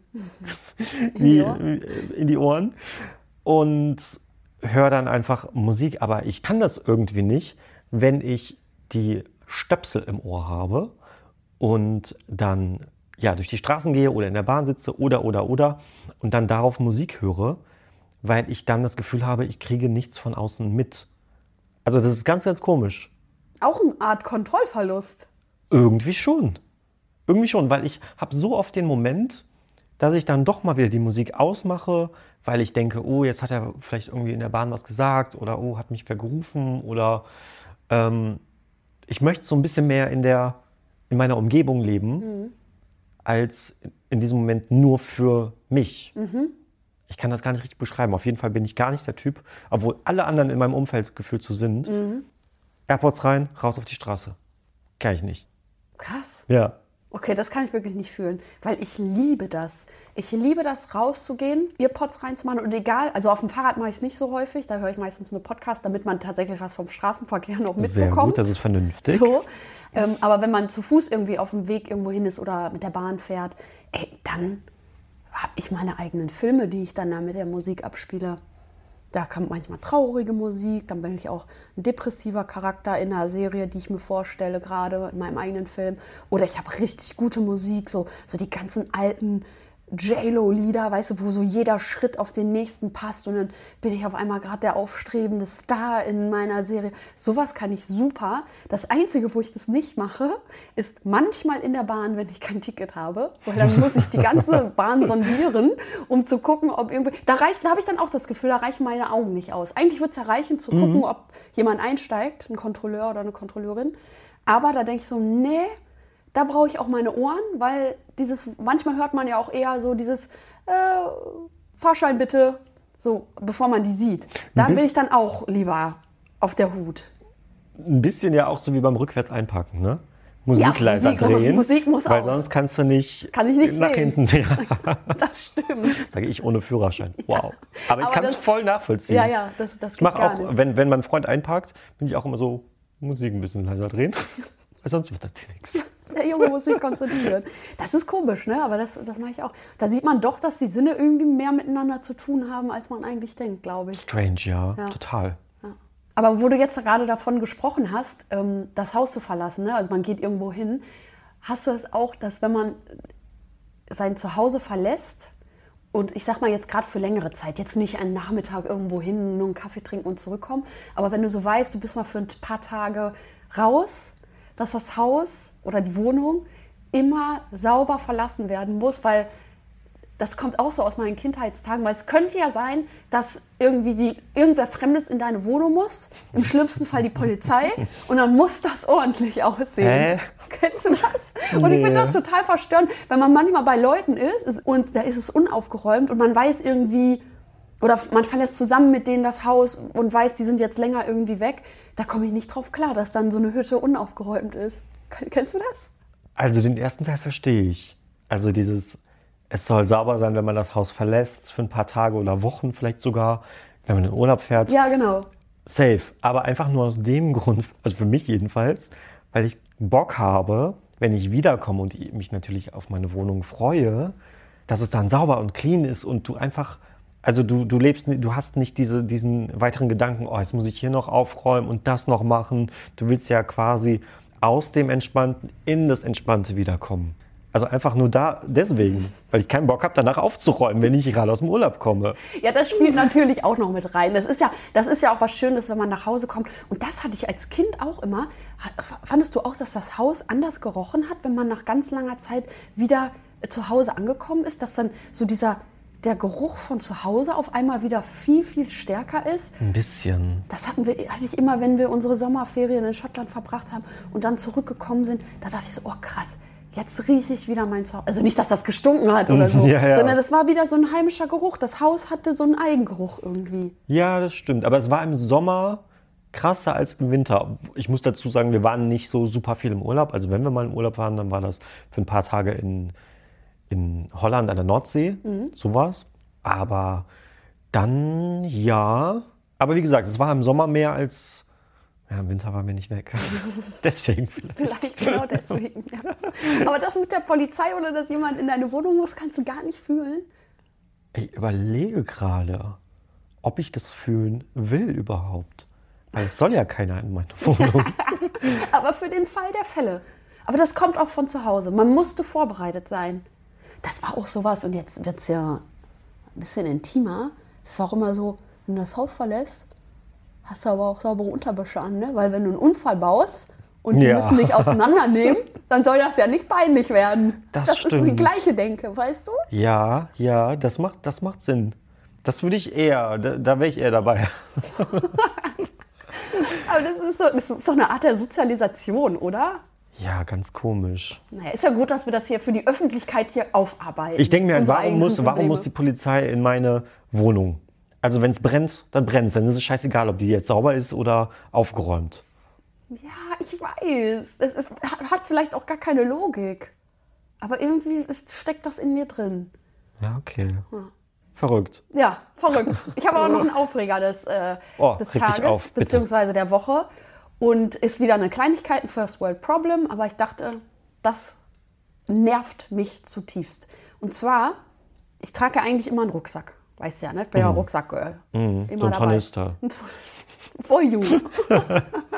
in die Ohren und höre dann einfach Musik. Aber ich kann das irgendwie nicht, wenn ich die Stöpsel im Ohr habe und dann durch die Straßen gehe oder in der Bahn sitze oder und dann darauf Musik höre, weil ich dann das Gefühl habe, ich kriege nichts von außen mit. Also das ist ganz, ganz komisch. Auch eine Art Kontrollverlust. Irgendwie schon, weil ich habe so oft den Moment, dass ich dann doch mal wieder die Musik ausmache, weil ich denke, oh, jetzt hat er vielleicht irgendwie in der Bahn was gesagt oder oh, hat mich wer gerufen oder ich möchte so ein bisschen mehr in meiner Umgebung leben, als in diesem Moment nur für mich. Ich kann das gar nicht richtig beschreiben. Auf jeden Fall bin ich gar nicht der Typ, obwohl alle anderen in meinem Umfeld gefühlt so sind. AirPods rein, raus auf die Straße. Kann ich nicht. Krass. Ja. Okay, das kann ich wirklich nicht fühlen, weil ich liebe das. Ich liebe das, rauszugehen, Earpods reinzumachen und egal, also auf dem Fahrrad mache ich es nicht so häufig, da höre ich meistens nur Podcast, damit man tatsächlich was vom Straßenverkehr noch mitbekommt. Sehr gut, das ist vernünftig. So. Aber wenn man zu Fuß irgendwie auf dem Weg irgendwo hin ist oder mit der Bahn fährt, dann habe ich meine eigenen Filme, die ich dann da mit der Musik abspiele. Da kommt manchmal traurige Musik, dann bin ich auch ein depressiver Charakter in einer Serie, die ich mir vorstelle, gerade in meinem eigenen Film. Oder ich habe richtig gute Musik, so die ganzen alten J-Lo-Lieder, weißt du, wo so jeder Schritt auf den nächsten passt und dann bin ich auf einmal gerade der aufstrebende Star in meiner Serie. Sowas kann ich super. Das Einzige, wo ich das nicht mache, ist manchmal in der Bahn, wenn ich kein Ticket habe, weil dann muss ich die ganze Bahn sondieren, um zu gucken, ob irgendwie... Da habe ich dann auch das Gefühl, da reichen meine Augen nicht aus. Eigentlich würde es ja reichen, zu gucken, ob jemand einsteigt, ein Kontrolleur oder eine Kontrolleurin. Aber da denke ich so, nee, da brauche ich auch meine Ohren, weil manchmal hört man ja auch eher so dieses Fahrschein bitte, so bevor man die sieht. Da bin ich dann auch lieber auf der Hut. Ein bisschen ja auch so wie beim Rückwärts einparken, ne? Musik leiser drehen, Musik muss weil aus. sonst kannst du nicht, Kann ich nicht nach sehen. hinten sehen. Das stimmt. Das sage ich ohne Führerschein. Wow. Aber ich Aber kann es das- voll nachvollziehen. Ja, das Ich geht mache gar auch, nicht. wenn mein Freund einparkt, bin ich auch immer so, Musik ein bisschen leiser drehen. Weil sonst wird das nichts. Der Junge muss sich konzentrieren. Das ist komisch, ne? Aber das mache ich auch. Da sieht man doch, dass die Sinne irgendwie mehr miteinander zu tun haben, als man eigentlich denkt, glaube ich. Strange, ja. Ja. Total. Ja. Aber wo du jetzt gerade davon gesprochen hast, das Haus zu verlassen, ne? Also man geht irgendwo hin, hast du es auch, dass wenn man sein Zuhause verlässt und ich sag mal jetzt gerade für längere Zeit, jetzt nicht einen Nachmittag irgendwo hin, nur einen Kaffee trinken und zurückkommen, aber wenn du so weißt, du bist mal für ein paar Tage raus, dass das Haus oder die Wohnung immer sauber verlassen werden muss, weil das kommt auch so aus meinen Kindheitstagen, weil es könnte ja sein, dass irgendwer Fremdes in deine Wohnung muss, im schlimmsten Fall die Polizei, und dann muss das ordentlich aussehen. Kennst du das? Und ich finde das total verstörend, wenn man manchmal bei Leuten ist und da ist es unaufgeräumt und man weiß irgendwie, oder man verlässt zusammen mit denen das Haus und weiß, die sind jetzt länger irgendwie weg. Da komme ich nicht drauf klar, dass dann so eine Hütte unaufgeräumt ist. Kennst du das? Also den ersten Teil verstehe ich. Also es soll sauber sein, wenn man das Haus verlässt, für ein paar Tage oder Wochen vielleicht sogar, wenn man in den Urlaub fährt. Ja, genau. Safe. Aber einfach nur aus dem Grund, also für mich jedenfalls, weil ich Bock habe, wenn ich wiederkomme und mich natürlich auf meine Wohnung freue, dass es dann sauber und clean ist und du einfach, also du hast nicht diesen weiteren Gedanken, oh, jetzt muss ich hier noch aufräumen und das noch machen. Du willst ja quasi aus dem Entspannten in das Entspannte wiederkommen. Also einfach nur deswegen, weil ich keinen Bock habe, danach aufzuräumen, wenn ich gerade aus dem Urlaub komme. Ja, das spielt natürlich auch noch mit rein. Das ist ja auch was Schönes, wenn man nach Hause kommt. Und das hatte ich als Kind auch immer. Fandest du auch, dass das Haus anders gerochen hat, wenn man nach ganz langer Zeit wieder zu Hause angekommen ist? Dass dann so der Geruch von zu Hause auf einmal wieder viel, viel stärker ist? Ein bisschen. Das hatte ich immer, wenn wir unsere Sommerferien in Schottland verbracht haben und dann zurückgekommen sind. Da dachte ich so, oh krass. Jetzt rieche ich wieder mein Zuhause. Also nicht, dass das gestunken hat oder so, Ja. sondern das war wieder so ein heimischer Geruch. Das Haus hatte so einen Eigengeruch irgendwie. Ja, das stimmt. Aber es war im Sommer krasser als im Winter. Ich muss dazu sagen, wir waren nicht so super viel im Urlaub. Also wenn wir mal im Urlaub waren, dann war das für ein paar Tage in Holland an der Nordsee. Sowas. Aber dann ja. Aber wie gesagt, es war im Sommer mehr als... Ja, im Winter waren wir nicht weg. Deswegen vielleicht. Vielleicht genau deswegen, ja. Aber das mit der Polizei oder dass jemand in deine Wohnung muss, kannst du gar nicht fühlen. Ich überlege gerade, ob ich das fühlen will überhaupt. Weil es soll ja keiner in meine Wohnung. Aber für den Fall der Fälle. Aber das kommt auch von zu Hause. Man musste vorbereitet sein. Das war auch sowas, und jetzt wird es ja ein bisschen intimer. Das war auch immer so, wenn du das Haus verlässt, hast du aber auch saubere Unterwäsche an, ne? Weil wenn du einen Unfall baust und die müssen dich auseinandernehmen, dann soll das ja nicht peinlich werden. Das ist die stimmt. gleiche Denke, weißt du? Ja, das macht Sinn. Das würde ich eher, da wäre ich eher dabei. Aber das ist so eine Art der Sozialisation, oder? Ja, ganz komisch. Naja, ist ja gut, dass wir das hier für die Öffentlichkeit hier aufarbeiten. Ich denke mir, halt, Unsere warum eigenen Probleme. muss die Polizei in meine Wohnung? Also wenn es brennt, dann brennt es. Dann ist es scheißegal, ob die jetzt sauber ist oder aufgeräumt. Ja, ich weiß. Es hat vielleicht auch gar keine Logik. Aber irgendwie steckt das in mir drin. Ja, okay. Verrückt. Ja, verrückt. Ich habe aber noch einen Aufreger des reg dich Tages, auf, bitte. beziehungsweise der Woche. Und ist wieder eine Kleinigkeit, ein First World Problem. Aber ich dachte, das nervt mich zutiefst. Und zwar, ich trage ja eigentlich immer einen Rucksack. Weißt ja, ne? Ich bin ja Rucksack-Girl. Immer So ein dabei. Tornister. For you.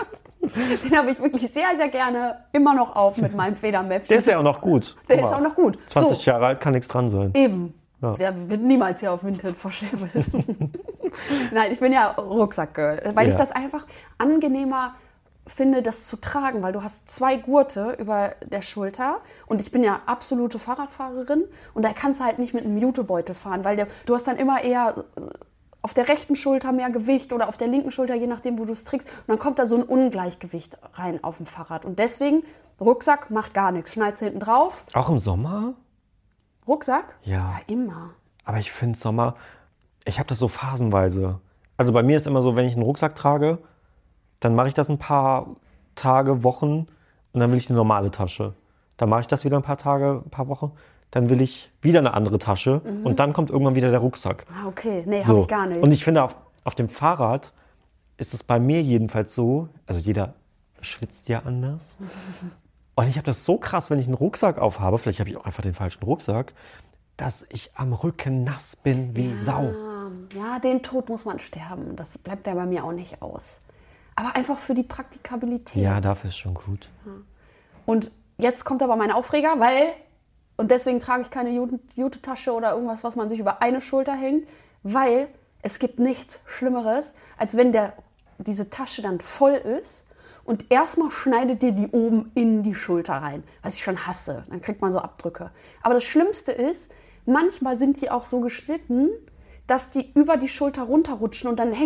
Den habe ich wirklich sehr, sehr gerne immer noch auf mit meinem Federmäppchen. Der ist ja auch noch gut. Der Guck ist mal, auch noch gut. 20 Jahre alt, kann nichts dran sein. Eben. Ja. Der wird niemals hier auf Vinted verschimmelt. Nein, ich bin ja Rucksack-Girl, weil ich das einfach angenehmer finde, das zu tragen, weil du hast 2 Gurte über der Schulter und ich bin ja absolute Fahrradfahrerin und da kannst du halt nicht mit einem Jutebeutel fahren, weil du hast dann immer eher auf der rechten Schulter mehr Gewicht oder auf der linken Schulter, je nachdem, wo du es trägst. Und dann kommt da so ein Ungleichgewicht rein auf dem Fahrrad. Und deswegen, Rucksack macht gar nichts. Schneid's hinten drauf. Auch im Sommer? Rucksack? Ja. Immer. Aber ich finde Sommer, ich habe das so phasenweise. Also bei mir ist immer so, wenn ich einen Rucksack trage, dann mache ich das ein paar Tage, Wochen und dann will ich eine normale Tasche. Dann mache ich das wieder ein paar Tage, ein paar Wochen. Dann will ich wieder eine andere Tasche und dann kommt irgendwann wieder der Rucksack. Ah, okay. Nee, So. habe ich gar nicht. Und ich finde, auf dem Fahrrad ist es bei mir jedenfalls so, also jeder schwitzt ja anders. Und ich habe das so krass, wenn ich einen Rucksack aufhabe, vielleicht habe ich auch einfach den falschen Rucksack, dass ich am Rücken nass bin wie Sau. Ja, den Tod muss man sterben. Das bleibt ja bei mir auch nicht aus. Aber einfach für die Praktikabilität. Ja, dafür ist schon gut. Und jetzt kommt aber mein Aufreger, und deswegen trage ich keine Jute-Tasche oder irgendwas, was man sich über eine Schulter hängt, weil es gibt nichts Schlimmeres, als wenn diese Tasche dann voll ist und erstmal schneidet dir die oben in die Schulter rein, was ich schon hasse. Dann kriegt man so Abdrücke. Aber das Schlimmste ist, manchmal sind die auch so geschnitten, dass die über die Schulter runterrutschen und dann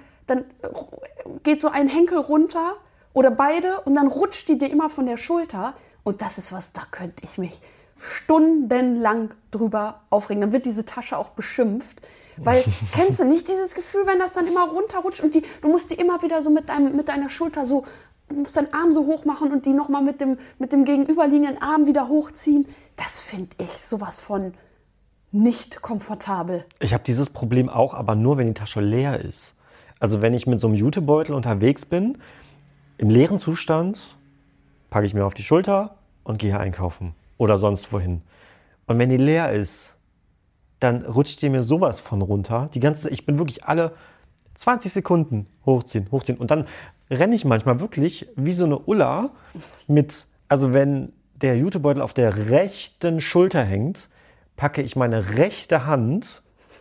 geht so ein Henkel runter oder beide und dann rutscht die dir immer von der Schulter. Und das ist was, da könnte ich mich stundenlang drüber aufregen. Dann wird diese Tasche auch beschimpft. Weil, kennst du nicht dieses Gefühl, wenn das dann immer runterrutscht und du musst die immer wieder so mit deiner Schulter so, du musst deinen Arm so hoch machen und die nochmal mit dem gegenüberliegenden Arm wieder hochziehen. Das finde ich sowas von nicht komfortabel. Ich habe dieses Problem auch, aber nur, wenn die Tasche leer ist. Also wenn ich mit so einem Jutebeutel unterwegs bin, im leeren Zustand, packe ich mir auf die Schulter und gehe einkaufen oder sonst wohin. Und wenn die leer ist, dann rutscht die mir sowas von runter. Ich bin wirklich alle 20 Sekunden hochziehen. Und dann renne ich manchmal wirklich wie so eine Ulla also wenn der Jutebeutel auf der rechten Schulter hängt, packe ich meine rechte Hand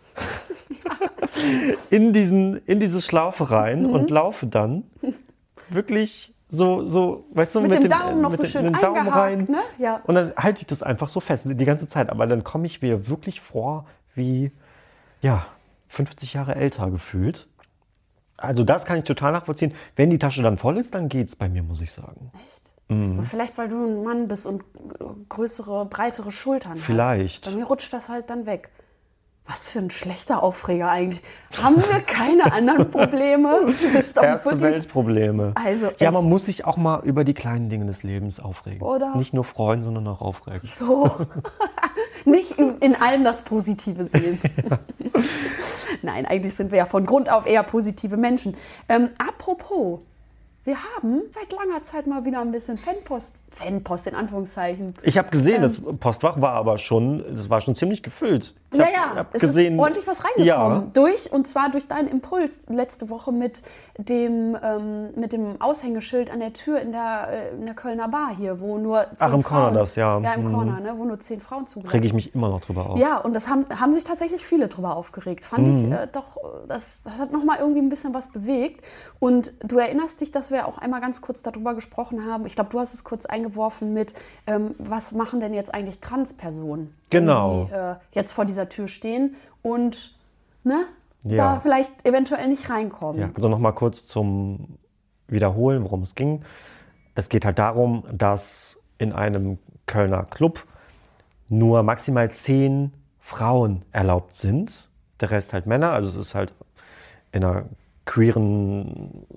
in diese Schlaufe rein und laufe dann wirklich so, weißt du, mit dem Daumen noch mit so dem schön Daumen eingehakt, rein. ne? Ja. Und dann halte ich das einfach so fest, die ganze Zeit. Aber dann komme ich mir wirklich vor wie, 50 Jahre älter gefühlt. Also das kann ich total nachvollziehen. Wenn die Tasche dann voll ist, dann geht's bei mir, muss ich sagen. Echt? Vielleicht, weil du ein Mann bist und größere, breitere Schultern Vielleicht. hast. Bei mir rutscht das halt dann weg. Was für ein schlechter Aufreger eigentlich. Haben wir keine anderen Probleme? Das ist doch Erste wirklich- Weltprobleme. Also ja, echt. man muss sich auch mal über die kleinen Dinge des Lebens aufregen. Oder? Nicht nur freuen, sondern auch aufregen. So. Nicht in allem das Positive sehen. Nein, eigentlich sind wir ja von Grund auf eher positive Menschen. Apropos, wir haben seit langer Zeit mal wieder ein bisschen Fanpost in Anführungszeichen. Ich habe gesehen, das Postfach war schon ziemlich gefüllt. Ich hab es gesehen, ist ordentlich was reingekommen. Und zwar durch deinen Impuls letzte Woche mit dem Aushängeschild an der Tür in der Kölner Bar hier, wo nur 10 Ach, im Frauen... Corner das, ja. Ja, im Corner, ne, wo nur 10 Frauen zugelassen rege ich mich immer noch drüber auf. Ja, und das haben sich tatsächlich viele drüber aufgeregt. Fand ich doch, das hat nochmal irgendwie ein bisschen was bewegt. Und du erinnerst dich, dass wir auch einmal ganz kurz darüber gesprochen haben. Ich glaube, du hast es kurz eingeworfen mit, was machen denn jetzt eigentlich Transpersonen, Genau. wenn sie jetzt vor dieser Tür stehen und Ja. da vielleicht eventuell nicht reinkommen. Ja, also nochmal kurz zum Wiederholen, worum es ging. Es geht halt darum, dass in einem Kölner Club nur maximal 10 Frauen erlaubt sind. Der Rest halt Männer. Also es ist halt in einer queeren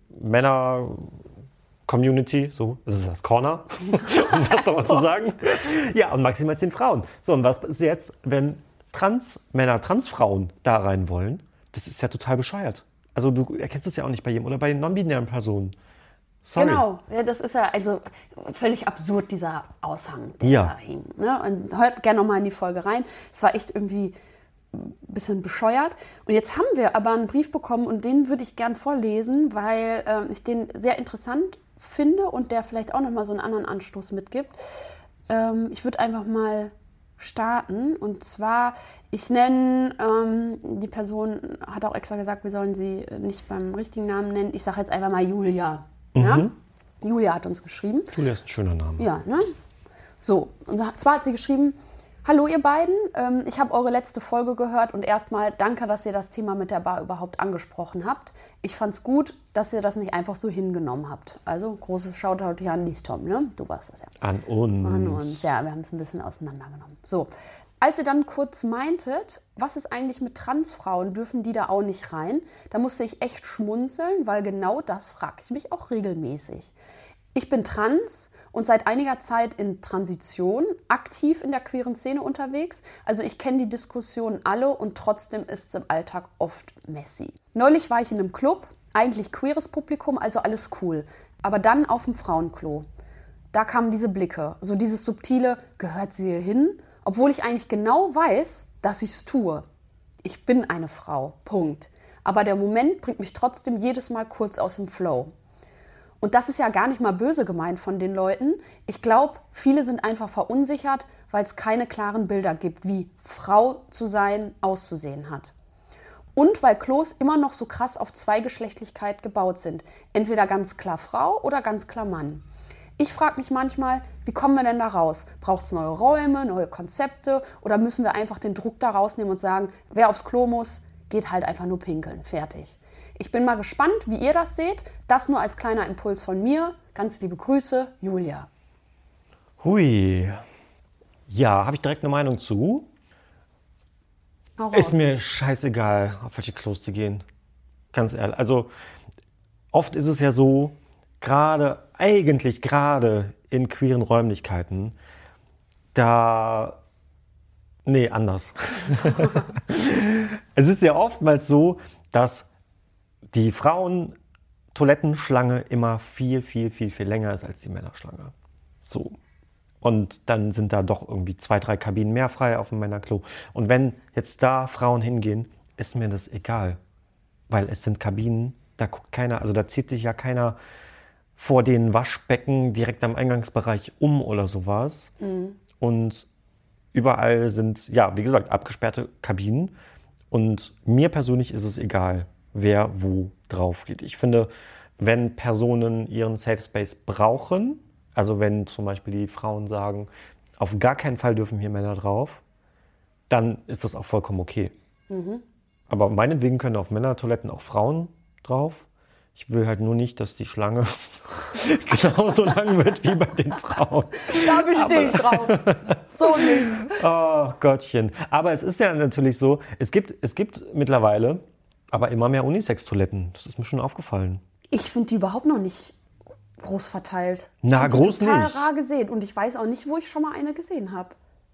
Männer-Community, so, das ist das Corner, um das nochmal zu sagen. Ja, und maximal 10 Frauen. So, und was ist jetzt, wenn Transmänner, Transfrauen da rein wollen? Das ist ja total bescheuert. Also du erkennst es ja auch nicht bei jedem oder bei non-binären Personen. Sorry. Genau, ja, das ist ja also völlig absurd, dieser Aushang, der Ja. da hing. Ne? Und hört gerne nochmal in die Folge rein. Es war echt irgendwie ein bisschen bescheuert. Und jetzt haben wir aber einen Brief bekommen und den würde ich gern vorlesen, weil ich den sehr interessant finde und der vielleicht auch nochmal so einen anderen Anstoß mitgibt. Ich würde einfach mal starten. Und zwar, ich nenne, die Person hat auch extra gesagt, wir sollen sie nicht beim richtigen Namen nennen. Ich sage jetzt einfach mal Julia. Ja? Julia hat uns geschrieben. Julia ist ein schöner Name. Ja, ne? So, und zwar hat sie geschrieben: Hallo ihr beiden, ich habe eure letzte Folge gehört und erstmal danke, dass ihr das Thema mit der Bar überhaupt angesprochen habt. Ich fand's gut, dass ihr das nicht einfach so hingenommen habt. Also großes Shoutout hier an dich, Tom, ne? Du warst das ja. An uns. An uns, ja, wir haben es ein bisschen auseinandergenommen. So, als ihr dann kurz meintet, was ist eigentlich mit Transfrauen, dürfen die da auch nicht rein? Da musste ich echt schmunzeln, weil genau das frage ich mich auch regelmäßig. Ich bin trans und seit einiger Zeit in Transition, aktiv in der queeren Szene unterwegs. Also ich kenne die Diskussionen alle und trotzdem ist es im Alltag oft messy. Neulich war ich in einem Club, eigentlich queeres Publikum, also alles cool. Aber dann auf dem Frauenklo. Da kamen diese Blicke, so dieses subtile, gehört sie hier hin? Obwohl ich eigentlich genau weiß, dass ich es tue. Ich bin eine Frau, Punkt. Aber der Moment bringt mich trotzdem jedes Mal kurz aus dem Flow. Und das ist ja gar nicht mal böse gemeint von den Leuten. Ich glaube, viele sind einfach verunsichert, weil es keine klaren Bilder gibt, wie Frau zu sein, auszusehen hat. Und weil Klos immer noch so krass auf Zweigeschlechtlichkeit gebaut sind. Entweder ganz klar Frau oder ganz klar Mann. Ich frage mich manchmal, wie kommen wir denn da raus? Braucht es neue Räume, neue Konzepte oder müssen wir einfach den Druck da rausnehmen und sagen, wer aufs Klo muss, geht halt einfach nur pinkeln, fertig. Ich bin mal gespannt, wie ihr das seht. Das nur als kleiner Impuls von mir. Ganz liebe Grüße, Julia. Hui. Ja, habe ich direkt eine Meinung zu. Ist mir scheißegal, auf welche Klos die gehen. Ganz ehrlich. Also oft ist es ja so, eigentlich gerade in queeren Räumlichkeiten, anders. Es ist ja oftmals so, dass die Frauen-Toilettenschlange immer viel, viel, viel, viel länger ist als die Männerschlange. So. Und dann sind da doch irgendwie 2, 3 Kabinen mehr frei auf dem Männerklo. Und wenn jetzt da Frauen hingehen, ist mir das egal. Weil es sind Kabinen, da guckt keiner, also da zieht sich ja keiner vor den Waschbecken direkt am Eingangsbereich um oder sowas. Und überall sind, ja, wie gesagt, abgesperrte Kabinen. Und mir persönlich ist es egal, wer wo drauf geht. Ich finde, wenn Personen ihren Safe Space brauchen, also wenn zum Beispiel die Frauen sagen, auf gar keinen Fall dürfen hier Männer drauf, dann ist das auch vollkommen okay. Aber meinetwegen können auf Männertoiletten auch Frauen drauf. Ich will halt nur nicht, dass die Schlange genauso lang wird wie bei den Frauen. Da bestehe ich drauf. So nicht. Oh Gottchen. Aber es ist ja natürlich so, es gibt mittlerweile aber immer mehr Unisex-Toiletten. Das ist mir schon aufgefallen. Ich finde die überhaupt noch nicht groß verteilt. Na, ich groß total nicht. Rar gesehen. Und ich weiß auch nicht, wo ich schon mal eine gesehen habe.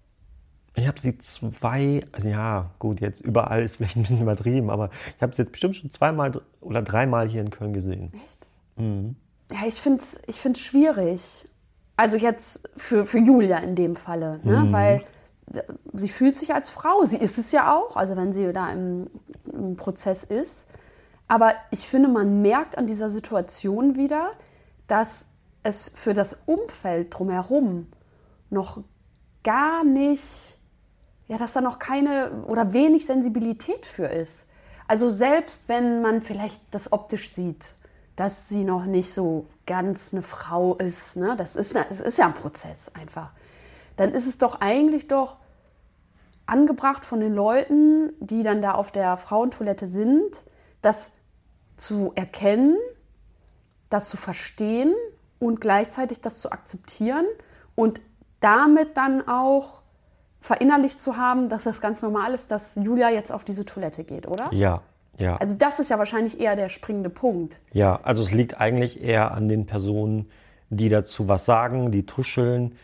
Ich habe sie also ja, gut, jetzt überall ist vielleicht ein bisschen übertrieben, aber ich habe sie jetzt bestimmt schon 2 oder 3 Mal hier in Köln gesehen. Echt? Ja, ich find's schwierig. Also jetzt für Julia in dem Falle, ne? Weil sie fühlt sich als Frau. Sie ist es ja auch, also wenn sie da im Prozess ist. Aber ich finde, man merkt an dieser Situation wieder, dass es für das Umfeld drumherum noch gar nicht, ja, dass da noch keine oder wenig Sensibilität für ist. Also selbst wenn man vielleicht das optisch sieht, dass sie noch nicht so ganz eine Frau ist, ne? Es ist ja ein Prozess einfach. Dann ist es doch eigentlich angebracht von den Leuten, die dann da auf der Frauentoilette sind, das zu erkennen, das zu verstehen und gleichzeitig das zu akzeptieren und damit dann auch verinnerlicht zu haben, dass das ganz normal ist, dass Julia jetzt auf diese Toilette geht, oder? Ja, ja. Also das ist ja wahrscheinlich eher der springende Punkt. Ja, also es liegt eigentlich eher an den Personen, die dazu was sagen, die tuscheln,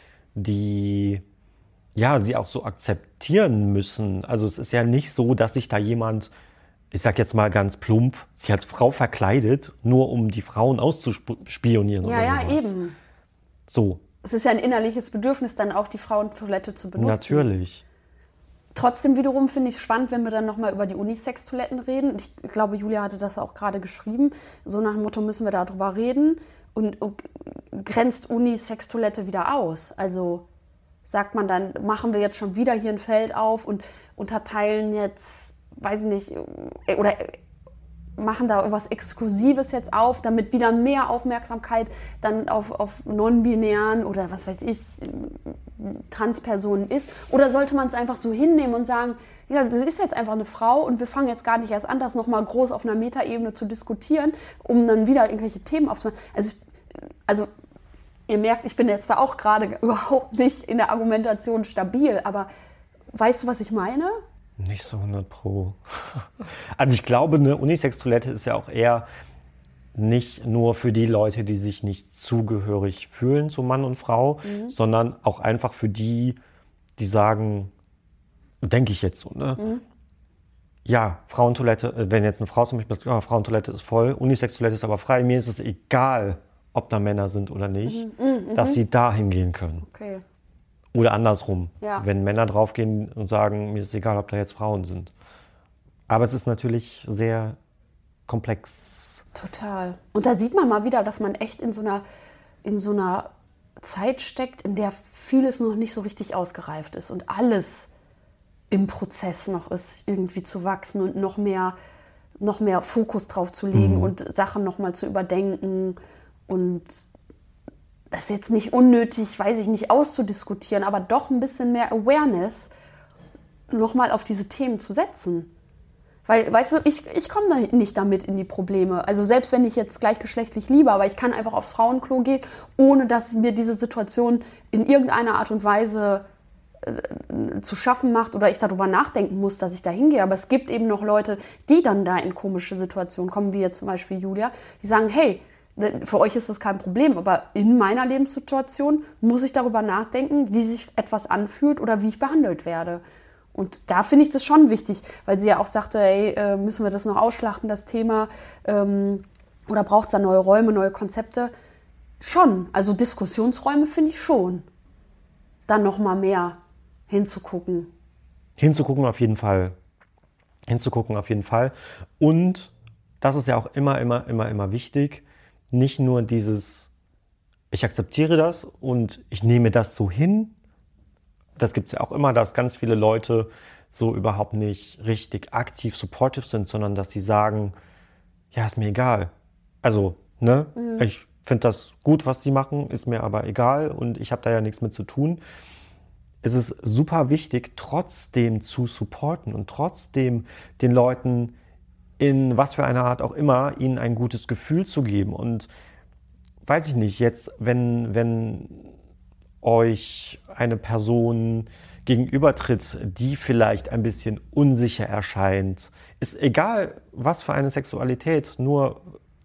die ja, sie auch so akzeptieren müssen. Also es ist ja nicht so, dass sich da jemand, ich sag jetzt mal ganz plump, sich als Frau verkleidet, nur um die Frauen auszuspionieren. Ja, oder ja, sowas. eben. So. Es ist ja ein innerliches Bedürfnis, dann auch die Frauentoilette zu benutzen. Natürlich. Trotzdem wiederum finde ich es spannend, wenn wir dann nochmal über die Unisex-Toiletten reden. Ich glaube, Julia hatte das auch gerade geschrieben. So nach dem Motto, müssen wir darüber reden. Und grenzt Unisex-Toilette wieder aus? Also sagt man dann, machen wir jetzt schon wieder hier ein Feld auf und unterteilen jetzt, weiß ich nicht, oder machen da irgendwas Exklusives jetzt auf, damit wieder mehr Aufmerksamkeit dann auf non-binären oder was weiß ich, Transpersonen ist? Oder sollte man es einfach so hinnehmen und sagen, ja, das ist jetzt einfach eine Frau und wir fangen jetzt gar nicht erst an, das nochmal groß auf einer Metaebene zu diskutieren, um dann wieder irgendwelche Themen aufzumachen. Also ihr merkt, ich bin jetzt da auch gerade überhaupt nicht in der Argumentation stabil, aber weißt du, was ich meine? Nicht so 100%. Also ich glaube, eine Unisex-Toilette ist ja auch eher nicht nur für die Leute, die sich nicht zugehörig fühlen zu Mann und Frau, sondern auch einfach für die, die sagen, denke ich jetzt so, ne? Ja, Frauentoilette, wenn jetzt eine Frau zum Beispiel sagt, Frauentoilette ist voll, Unisex-Toilette ist aber frei, mir ist es egal, ob da Männer sind oder nicht, dass sie da hingehen können. Okay. Oder andersrum, Ja. wenn Männer draufgehen und sagen, mir ist egal, ob da jetzt Frauen sind. Aber es ist natürlich sehr komplex. Total. Und da sieht man mal wieder, dass man echt in so einer Zeit steckt, in der vieles noch nicht so richtig ausgereift ist und alles im Prozess noch ist, irgendwie zu wachsen und noch mehr Fokus drauf zu legen und Sachen noch mal zu überdenken und das jetzt nicht unnötig, weiß ich nicht, auszudiskutieren, aber doch ein bisschen mehr Awareness nochmal auf diese Themen zu setzen. Weil, weißt du, ich komme da nicht damit in die Probleme. Also selbst wenn ich jetzt gleichgeschlechtlich liebe, aber ich kann einfach aufs Frauenklo gehen, ohne dass mir diese Situation in irgendeiner Art und Weise zu schaffen macht oder ich darüber nachdenken muss, dass ich da hingehe. Aber es gibt eben noch Leute, die dann da in komische Situationen kommen, wie jetzt zum Beispiel Julia, die sagen, hey, für euch ist das kein Problem, aber in meiner Lebenssituation muss ich darüber nachdenken, wie sich etwas anfühlt oder wie ich behandelt werde. Und da finde ich das schon wichtig, weil sie ja auch sagte, ey, müssen wir das noch ausschlachten, das Thema, oder braucht es da neue Räume, neue Konzepte? Schon, also Diskussionsräume finde ich schon. Dann noch mal mehr hinzugucken. Hinzugucken auf jeden Fall. Und das ist ja auch immer wichtig, nicht nur dieses, ich akzeptiere das und ich nehme das so hin. Das gibt es ja auch immer, dass ganz viele Leute so überhaupt nicht richtig aktiv supportive sind, sondern dass sie sagen, ja, ist mir egal. Also, ne, ich finde das gut, was sie machen, ist mir aber egal und ich habe da ja nichts mit zu tun. Es ist super wichtig, trotzdem zu supporten und trotzdem den Leuten in was für einer Art auch immer, ihnen ein gutes Gefühl zu geben. Und weiß ich nicht, jetzt, wenn euch eine Person gegenübertritt, die vielleicht ein bisschen unsicher erscheint, ist egal, was für eine Sexualität, nur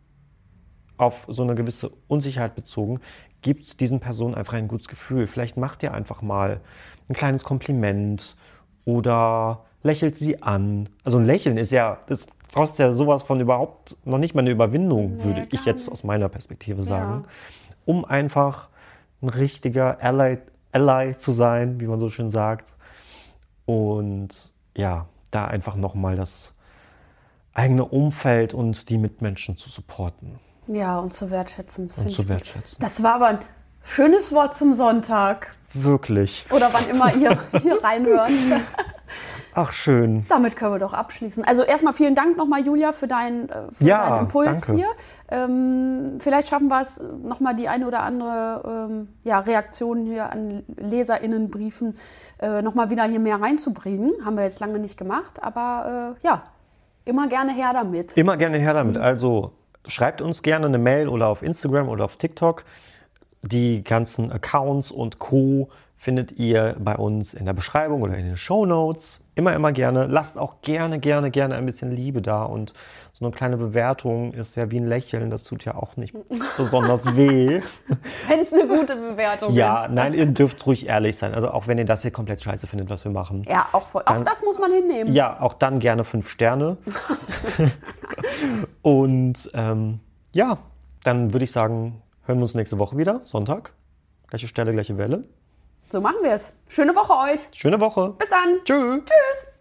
auf so eine gewisse Unsicherheit bezogen, gibt diesen Personen einfach ein gutes Gefühl. Vielleicht macht ihr einfach mal ein kleines Kompliment oder lächelt sie an. Also ein Lächeln ist ja, das kostet ja sowas von überhaupt noch nicht mal eine Überwindung, würde ich jetzt aus meiner Perspektive sagen, um einfach ein richtiger Ally zu sein, wie man so schön sagt. Und ja, da einfach nochmal das eigene Umfeld und die Mitmenschen zu supporten. Ja, und zu wertschätzen. Das war aber ein schönes Wort zum Sonntag. Wirklich. Oder wann immer ihr hier reinhört. Ach, schön. Damit können wir doch abschließen. Also erstmal vielen Dank nochmal, Julia, für deinen Impuls danke. hier. Vielleicht schaffen wir es, nochmal die eine oder andere Reaktion hier an LeserInnenbriefen nochmal wieder hier mehr reinzubringen. Haben wir jetzt lange nicht gemacht, aber immer gerne her damit. Immer gerne her damit. Also schreibt uns gerne eine Mail oder auf Instagram oder auf TikTok. Die ganzen Accounts und Co. findet ihr bei uns in der Beschreibung oder in den Shownotes. Immer gerne. Lasst auch gerne ein bisschen Liebe da. Und so eine kleine Bewertung ist ja wie ein Lächeln. Das tut ja auch nicht besonders weh. Wenn es eine gute Bewertung ist. Ja, nein, ihr dürft ruhig ehrlich sein. Also auch wenn ihr das hier komplett scheiße findet, was wir machen. Ja, auch das muss man hinnehmen. Ja, auch dann gerne 5 Sterne. Und dann würde ich sagen, hören wir uns nächste Woche wieder. Sonntag. Gleiche Stelle, gleiche Welle. So machen wir es. Schöne Woche euch. Schöne Woche. Bis dann. Tschüss. Tschüss.